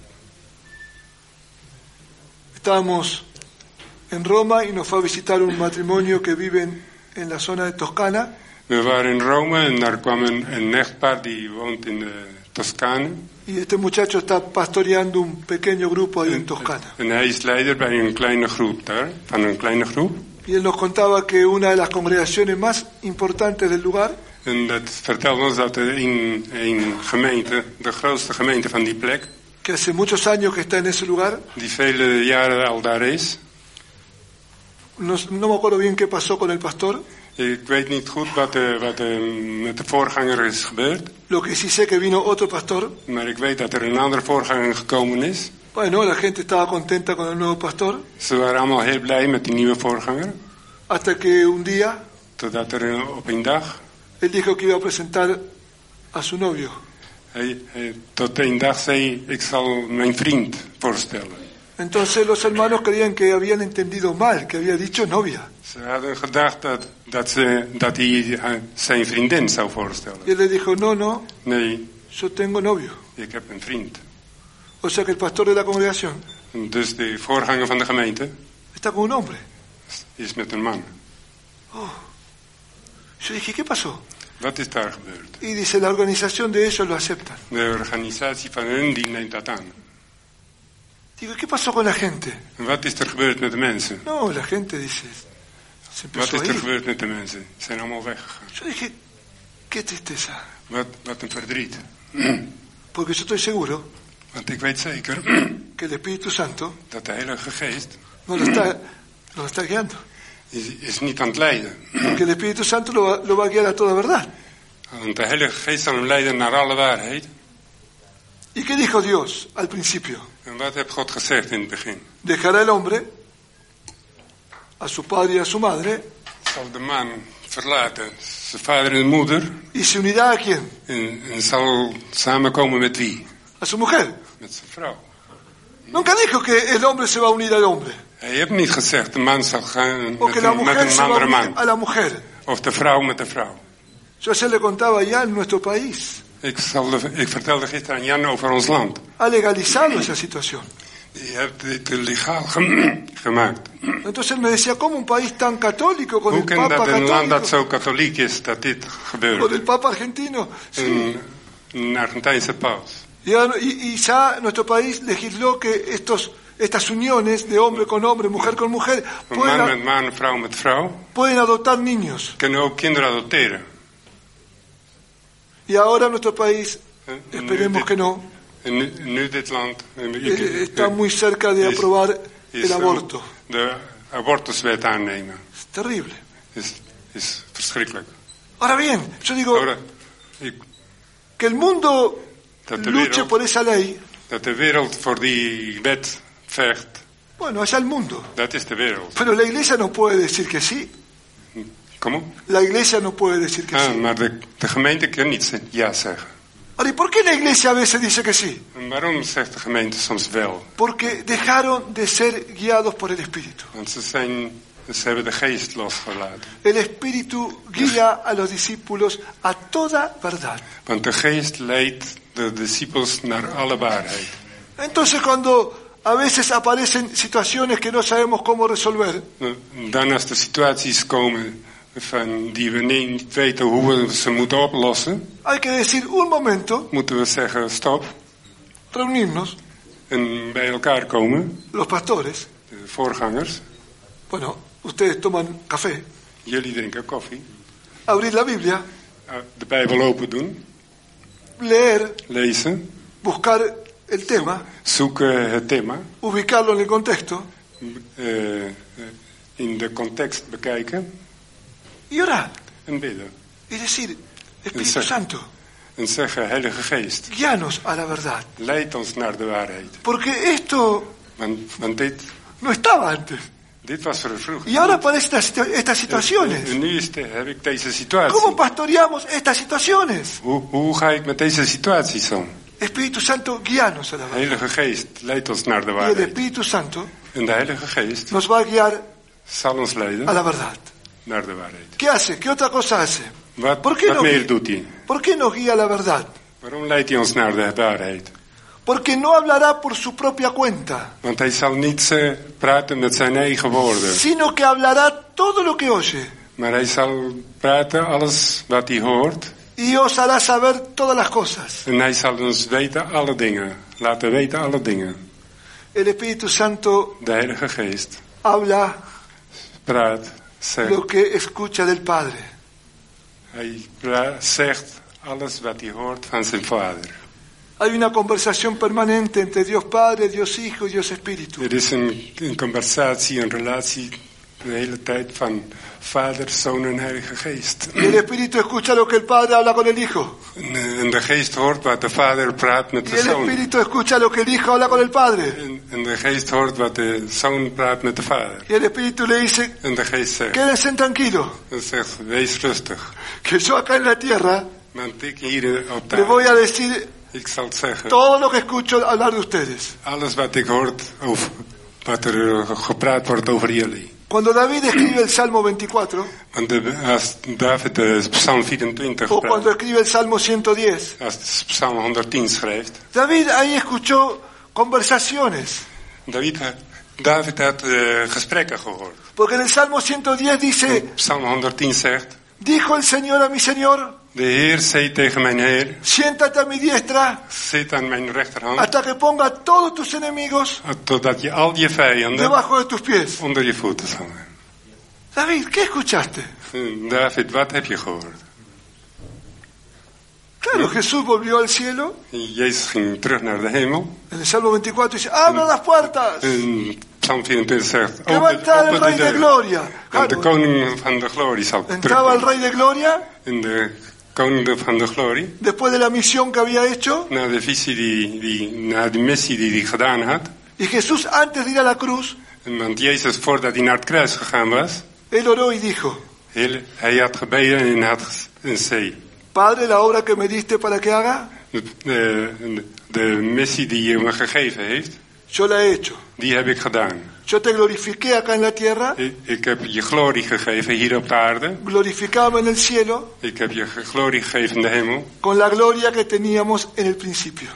Estábamos en Roma y nos fue a visitar un matrimonio que viven en la zona de Toscana. We waren in Rome en daar kwam een echtpaar die woont in de Toscane. Y este muchacho está pastoreando un pequeño grupo ahí en Toscana. En hij is leider bij een kleine groep daar, van een kleine groep. Y él nos contaba que una de las congregaciones más importantes del lugar En dat vertelde ons dat er een gemeente, de grootste gemeente van die plek, que hace muchos años que está en ese lugar, die vele jaren al daar is. no me acuerdo bien qué pasó con el pastor, Ik weet niet goed wat met de voorganger is gebeurd. lo que sí sé que vino otro pastor. Maar ik weet dat er een andere voorganger gekomen is. Bueno, la gente estaba contenta con el nuevo pastor, Ze waren allemaal heel blij met die nieuwe voorganger. hasta que un día Totdat er op een dag, él dijo que iba a presentar a su novio. tot een dag zei, ik zal mijn vriend voorstellen. Entonces los hermanos creían que habían entendido mal, que había dicho novia. Ze hadden gedacht dat hij zijn vriendin zou voorstellen. Y él le dijo, no, Nee, yo tengo novio. ik heb een vriend. O sea que el pastor de la congregación En dus de voorganger van de gemeente está con un hombre. is met een man. Yo dije, ¿qué pasó? Wat is daar gebeurd? Y dice, la organización de ellos lo aceptan. De organisatie van hun die neemt dat aan. Digo, ¿qué pasó con la gente? En wat is er gebeurd met de mensen? No, la gente dice, se Wat empezó is a er ir. gebeurd met de mensen? Ze zijn allemaal weggegaan. Yo dije, qué tristeza. Wat een verdriet. Porque yo estoy seguro Want ik weet zeker que el Espíritu Santo dat de Heilige Geest no lo está guiando. is niet aan het leiden. Porque el Espíritu Santo lo va a guiar a toda verdad. Want de Heilige Geest zal hem leiden naar alle waarheid. ¿Y qué dijo Dios al principio? En wat heeft God gezegd in het begin? Dejará el hombre a su padre y a su madre Zal de man verlaten zijn vader en moeder y se unirá a quién? en zal samenkomen met wie? A su mujer. Met zijn vrouw. Nunca dijo que el hombre se va a unir al hombre. Hij heeft niet gezegd de man zal gaan O met que la een mujer se va a andere unir man. a la mujer. Of de vrouw met de vrouw. Yo ayer le contaba ya en nuestro país. Ik vertelde gisteren aan Jan over ons land. Ha legalizado esa situación. Je hebt dit legaal gemaakt. Entonces él me decía, ¿cómo un país tan católico con Hoe el kan Papa dat een land dat católico? zo katholiek is, dat dit Con gebeurt? el Papa argentino. Sí. Een Argentijnse paus. Y ya nuestro país legisló que estas uniones de hombre con hombre, mujer con mujer, Een man met man, vrouw met vrouw. pueden adoptar niños. Kunnen ook kinderen adopteren. Y ahora nuestro país, En esperemos que no, nu dit land está muy cerca de aprobar el aborto. De abortuswet aannemen. Es terrible. Is verschrikkelijk. Ahora bien, yo digo Ahora, que el mundo dat de luche wereld, por esa ley. dat de wereld voor die wet vecht, Bueno, allá el mundo. dat is de wereld. Pero la iglesia no puede decir que sí. ¿Cómo? La iglesia no puede decir que sí. Maar de gemeente kan niet ja zeggen. Ahora, ¿y por qué la iglesia a veces dice que sí? En waarom zegt de gemeente soms wel? Porque dejaron de ser guiados por el Espíritu. Want ze hebben de geest losgelaten. El Espíritu guía a los discípulos a toda verdad. Want de geest leidt de discipels naar alle waarheid. Entonces cuando a veces aparecen situaciones que no sabemos cómo resolver, Dan als er situaties komen die we niet weten hoe we ze moeten oplossen, hay que decir un momento, moeten we zeggen stop reunirnos, en bij elkaar komen, los pastores. de voorgangers. Bueno, ustedes toman café, Jullie drinken koffie, abrir la Biblia, de Bijbel open doen, leer, lezen, buscar el tema, zoeken het thema, ubicarlo en el contexto in de context bekijken y orar. en bidden. Es decir, Espíritu Santo, En zeggen, Heilige Geest, guíanos a la verdad. leid ons naar de waarheid. Porque esto Want no estaba antes. dit was er vroeger. Y ahora aparecen estas situaciones. En nu heb ik deze situatie. ¿Cómo pastoreamos estas situaciones? Hoe ga ik met deze situaties om? Espíritu Santo, guíanos a la verdad. Heilige Geest, leid ons naar de Y el waarheid. Espíritu Santo En de Heilige Geest nos va a guiar zal ons leiden a la verdad. naar de waarheid. ¿Qué hace? ¿Qué otra cosa hace? Wat ¿Por qué, meer doet hij? ¿Por qué nos guía a la verdad? Waarom leidt hij ons naar de waarheid? Porque no hablará por su propia cuenta, Want hij zal niet praten met zijn eigen woorden. sino que hablará todo lo que oye Maar hij zal praten alles wat hij hoort. y os hará saber todas las cosas. En hij zal ons weten alle dingen. Laten weten alle dingen. El Espíritu Santo De Heilige Geest habla praat, zegt. lo que escucha del Padre. Hij zegt alles wat hij hoort van zijn vader. Hay una conversación permanente entre Dios Padre, Dios Hijo y Dios Espíritu. Er is een conversatie, een relatie de hele tijd van Vader, Zoon en Heilige Geest. Y el Espíritu escucha lo que el Padre habla con el Hijo. En de Geest hoort wat de Vader praat met Y de el Zoon. Espíritu escucha lo que el Hijo habla con el Padre. En de Geest hoort wat de Zoon praat met de Vader. Y el Espíritu le dice, En de Geest zegt, quédense tranquilos, en zegt, wees rustig. que yo acá en la tierra Want ik hier op les voy a taal, decir ik zal het zeggen. todo lo que escucho hablar de ustedes. Alles wat ik hoort over wat er gepraat wordt over jullie. Cuando David escribe el Salmo 24, Want als David de Psalm 24 o cuando praat, escribe el Salmo 110, als de Psalm 110 schrijft, David ahí escuchó conversaciones. David had gesprekken gehoord. Porque en el Salmo 110 dice, Psalm 110 zegt, dijo el Señor a mi Señor, de Heer zei tegen mijn Heer, siéntate a mi diestra zit aan mijn rechterhand, hasta que ponga a todos tus enemigos totdat je al je vijanden debajo de tus pies. onder je voeten zal hebben. David, ¿qué escuchaste? David, wat heb je gehoord? Claro, Jesús volvió al cielo. Jezus ging terug naar de hemel. En el Salmo 24 dice, abra las puertas, En Psalm 24 zegt, que va a entrar el Rey de Gloria. Want de Claro, koning van de glorie zal entraba el terugkomen. Rey de Gloria En de koning van de glorie, después de la misión que había hecho. na de visie na de missie die hij gedaan had. Y Jesús, antes de ir a la cruz, Want Jezus, voordat hij naar het kruis gegaan was, él oró y dijo, hij had gebeden en had een zee. Padre, la obra que me diste para que haga, De missie die je me gegeven heeft, yo la he hecho. die heb ik gedaan. Yo te glorifiqué acá en la tierra, Ik heb je glorie gegeven hier op de aarde. glorificame en el cielo, Ik heb je glorie gegeven in de hemel. con la gloria que teníamos en el principio.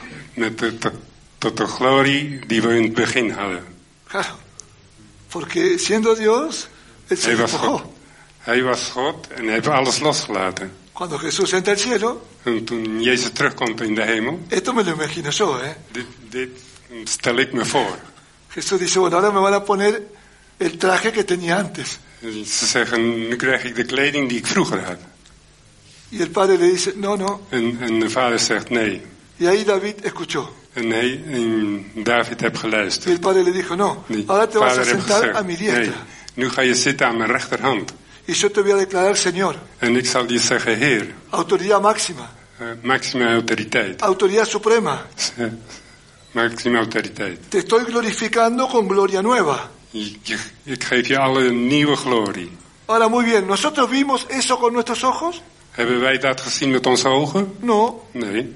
Tot de glorie die we in het begin hadden. Claro, porque siendo Dios, Él se Hij was despojó. God. Hij was God en hij heeft alles losgelaten. Cuando Jesús entra al cielo, En toen Jezus terugkomt in de hemel, esto me lo imagino yo, ¿eh? dit stel ik me voor. Jesús dice, bueno, ahora me van a poner el traje que tenía antes. Ze zeggen, nu krijg ik de kleding die ik vroeger had. Y el padre le dice, no, no. En de vader zegt nee. Y ahí David escuchó. En David heeft Y geluisterd. el padre le dijo, no, Die ahora te vas a vader heeft sentar gezegd, a mi nee, diestra. nu ga je zitten aan mijn rechterhand. Y yo te voy a declarar Señor, En ik zal je zeggen, Heer, autoridad máxima, maxima autoriteit. autoridad suprema. Maxima autoriteit. Te estoy glorificando con gloria nueva. Ik geef je alle nieuwe glorie. Ahora, muy bien, ¿nosotros vimos eso con nuestros ojos? Hebben wij dat gezien met onze ogen? No. Nee.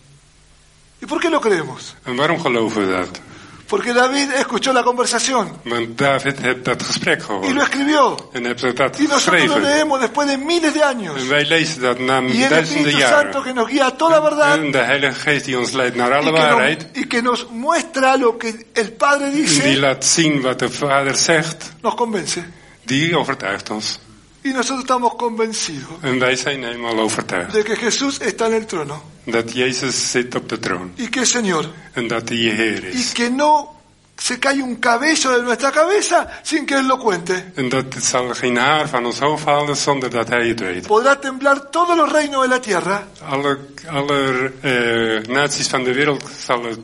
¿Y por qué lo creemos? En waarom geloven we dat? Porque David escuchó la conversación Want David heeft dat gesprek y lo gehoord. escribió. En heeft dat Y nosotros lo geschreven. leemos después de miles de años. En wij lezen dat na Y el duizenden Espíritu Santo jaren. que nos guía a toda verdad En de Heilige Geest die ons leidt naar alle y waarheid. que nos muestra lo que el Padre En die dice, laat zien wat de Vader zegt. nos convence. Die overtuigt ons. Y nosotros estamos convencidos En wij zijn helemaal overtuigd. de que Jesús está en el trono Dat Jezus zit op de troon. y que es Señor. En dat hij je Heer Y is. que no se cae un cabello de nuestra cabeza sin que Él lo cuente. En dat het zal geen haar van ons hoofd halen zonder dat hij het weet. Podrá temblar todos los reinos de la tierra. Alle naties van de wereld zullen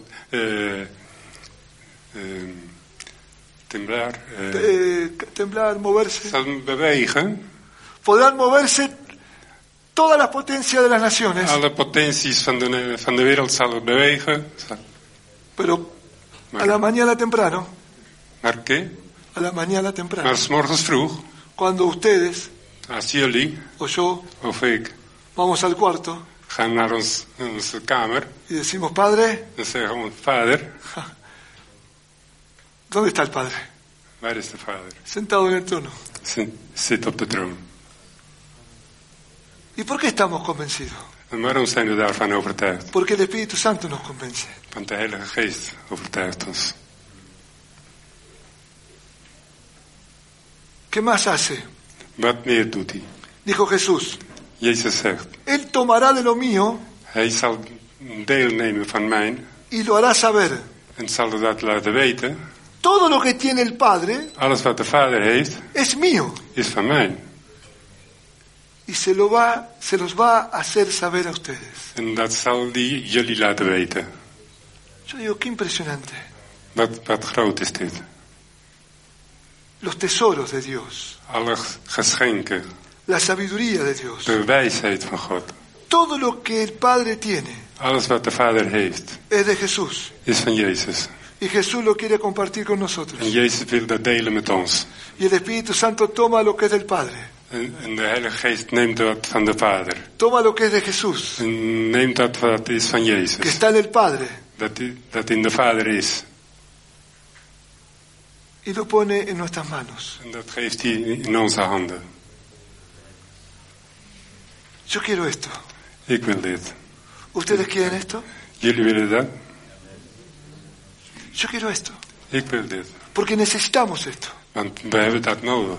Temblar, moverse. zullen bewegen. Podrán moverse toda la potencia de las naciones, Alle potenties van de wereld zullen bewegen. pero a la mañana temprano, Maar qué? a la mañana temprano, Maar 's morgens vroeg, cuando ustedes als jullie o yo of ik vamos al cuarto gaan naar onze kamer, y decimos, Padre, dan zeggen we, Vader, ¿dónde está el Padre? waar is de Vader? Sentado en el trono. Zit op de troon. ¿Y por qué estamos convencidos? En waarom zijn we daarvan overtuigd? Porque el Espíritu Santo nos convence. Want de Heilige Geest overtuigt ons. ¿Qué más hace? Wat meer doet hij? Dijo Jesús, Jezus zegt, Él tomará de lo mío hij zal deel nemen van mij y lo hará saber. en zal dat laten weten. Todo lo que tiene el Padre Alles wat de Vader heeft, es mío. is van mij. Y se los va a hacer saber a ustedes. En dat zal hij jullie laten weten. Yo digo, qué impresionante. Wat groot is dit. Los tesoros de Dios, Alle geschenken, la sabiduría de Dios, de wijsheid van God. todo lo que el Padre tiene Alles wat de Vader heeft, es de Jesús. is van Jezus. Y Jesús lo quiere compartir con nosotros. En Jezus wil dat delen met ons. Y el Espíritu Santo toma lo que es del Padre, En de Heilige Geest neemt dat van de Vader. toma lo que es de Jesús, En neemt dat wat is van que Jezus. está en el Padre, Dat in de Vader is. y lo pone en nuestras manos. En dat geeft hij in onze handen. Yo quiero esto. Ik wil dit. ¿Ustedes quieren esto? Jullie willen dat? Yo quiero esto. Ik wil dit. Porque necesitamos esto. Want we hebben dat nodig.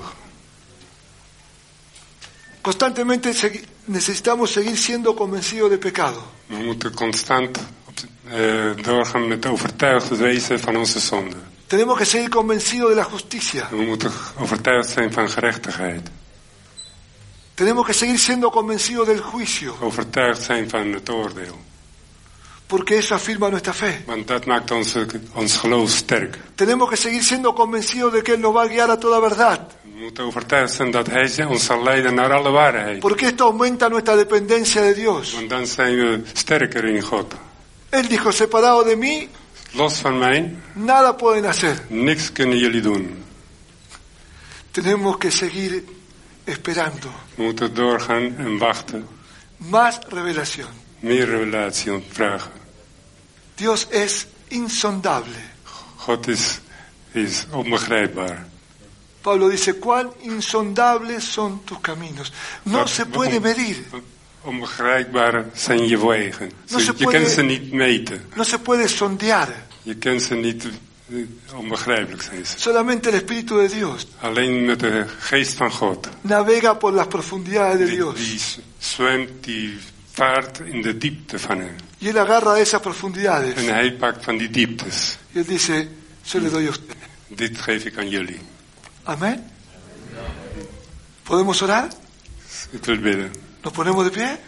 Constantemente necesitamos seguir siendo convencidos de pecado. We moeten constant doorgaan met overtuigd wezen van onze zonde. Tenemos que seguir convencidos de la justicia. We moeten overtuigd zijn van gerechtigheid. Tenemos que seguir siendo convencidos del juicio. Overtuigd zijn van het oordeel. Porque eso afirma nuestra fe. Want dat maakt ons geloof sterk. Tenemos que seguir siendo convencidos de que Él nos va a guiar a toda verdad. We moeten overtuigd zijn dat Hij ons zal leiden naar alle waarheid. Porque esto aumenta nuestra dependencia de Dios. Want dan zijn we sterker in God. Él dijo, separado de mí, Los van mij, nada pueden hacer. niks kunnen jullie doen. Tenemos que seguir esperando We moeten doorgaan en wachten. más revelación. Meer revelatie vragen. Dios es insondable. God is onbegrijpbaar. Pablo dice, cuán insondables son tus caminos. No se puede medir, Onbegrijpbaar zijn je wegen. No se Je puede- kunt ze niet meten. no se puede sondear. Je kunt ze niet onbegrijpelijk zijn. Ze. Solamente el Espíritu de Dios Alleen met de geest van God. navega por las profundidades de Die Dios. zwemt, die vaart in de diepte van hem. Y Él agarra de esas profundidades. En hij pakt van die dieptes. Y Él dice, yo le doy a usted. Dit geef ik aan jullie. Amén. ¿Podemos orar? Ik wil bidden. ¿Nos ponemos de pie?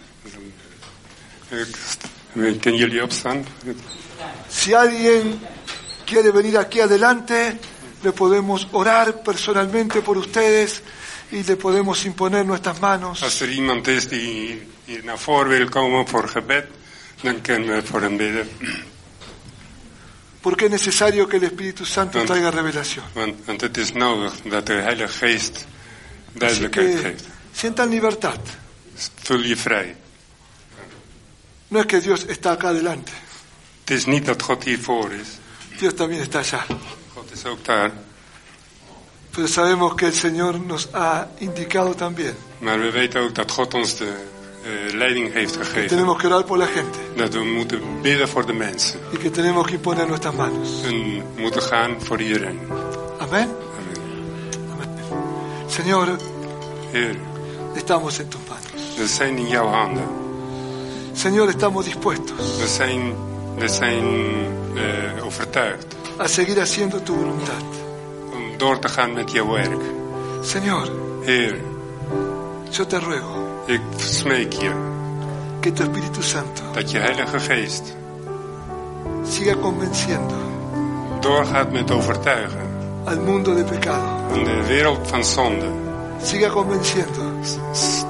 Kunnen jullie opstaan? Si alguien quiere venir aquí adelante, le podemos orar personalmente por ustedes y le podemos imponer nuestras manos. Als er iemand is die hier naar voren wil komen voor gebed, dan kunnen we voor hem bidden. Porque es necesario que el Espíritu Santo traiga revelación. Want het is nodig dat de Heilige Geest Así duidelijkheid que geeft. sientan libertad. Vul je vrij. No es que Dios está acá adelante, Het is niet dat God hiervoor is. Dios también está allá. God is ook daar. Pero sabemos que el Señor nos ha indicado también Maar we weten ook dat God ons de leiding heeft que gegeven. tenemos que orar por la gente Dat we moeten bidden voor de mensen. y que tenemos que imponer nuestras manos. En moeten gaan voor iedereen. Amén. Amen. Señor, Heer, estamos en tus manos. we zijn in jouw handen. Señor, estamos dispuestos We zijn overtuigd a seguir haciendo tu voluntad. om door te gaan met jouw werk. Señor, Heer, yo te ruego ik smeek je que tu Espíritu Santo dat je Heilige Geest siga convenciendo doorgaat met overtuigen al mundo de pecado. aan de wereld van zonde. Siga convenciendo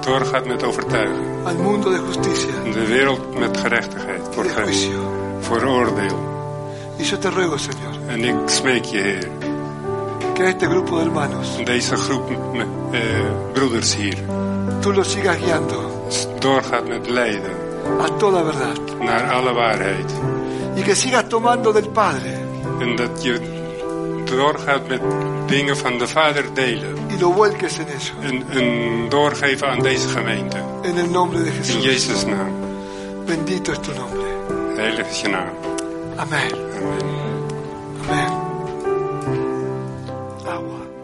doorgaat met overtuiging. al mundo de justicia De wereld met gerechtigheid, y voor, de juicio. voor oordeel. Y yo te ruego, Señor, En ik smeek je, Heer, que a este grupo de hermanos deze groep broeders hier tú los sigas guiando doorgaat met leiden a toda verdad. naar alle waarheid. Y que sigas tomando del Padre En dat je doorgaat met dingen van de Vader delen. y lo vuelques en ellos. En doorgeven aan deze gemeente. En el nombre de In Jesús. Jezus' naam. Bendito es tu nombre. Heilig is je naam. Amén. Amen. Amén. Agua.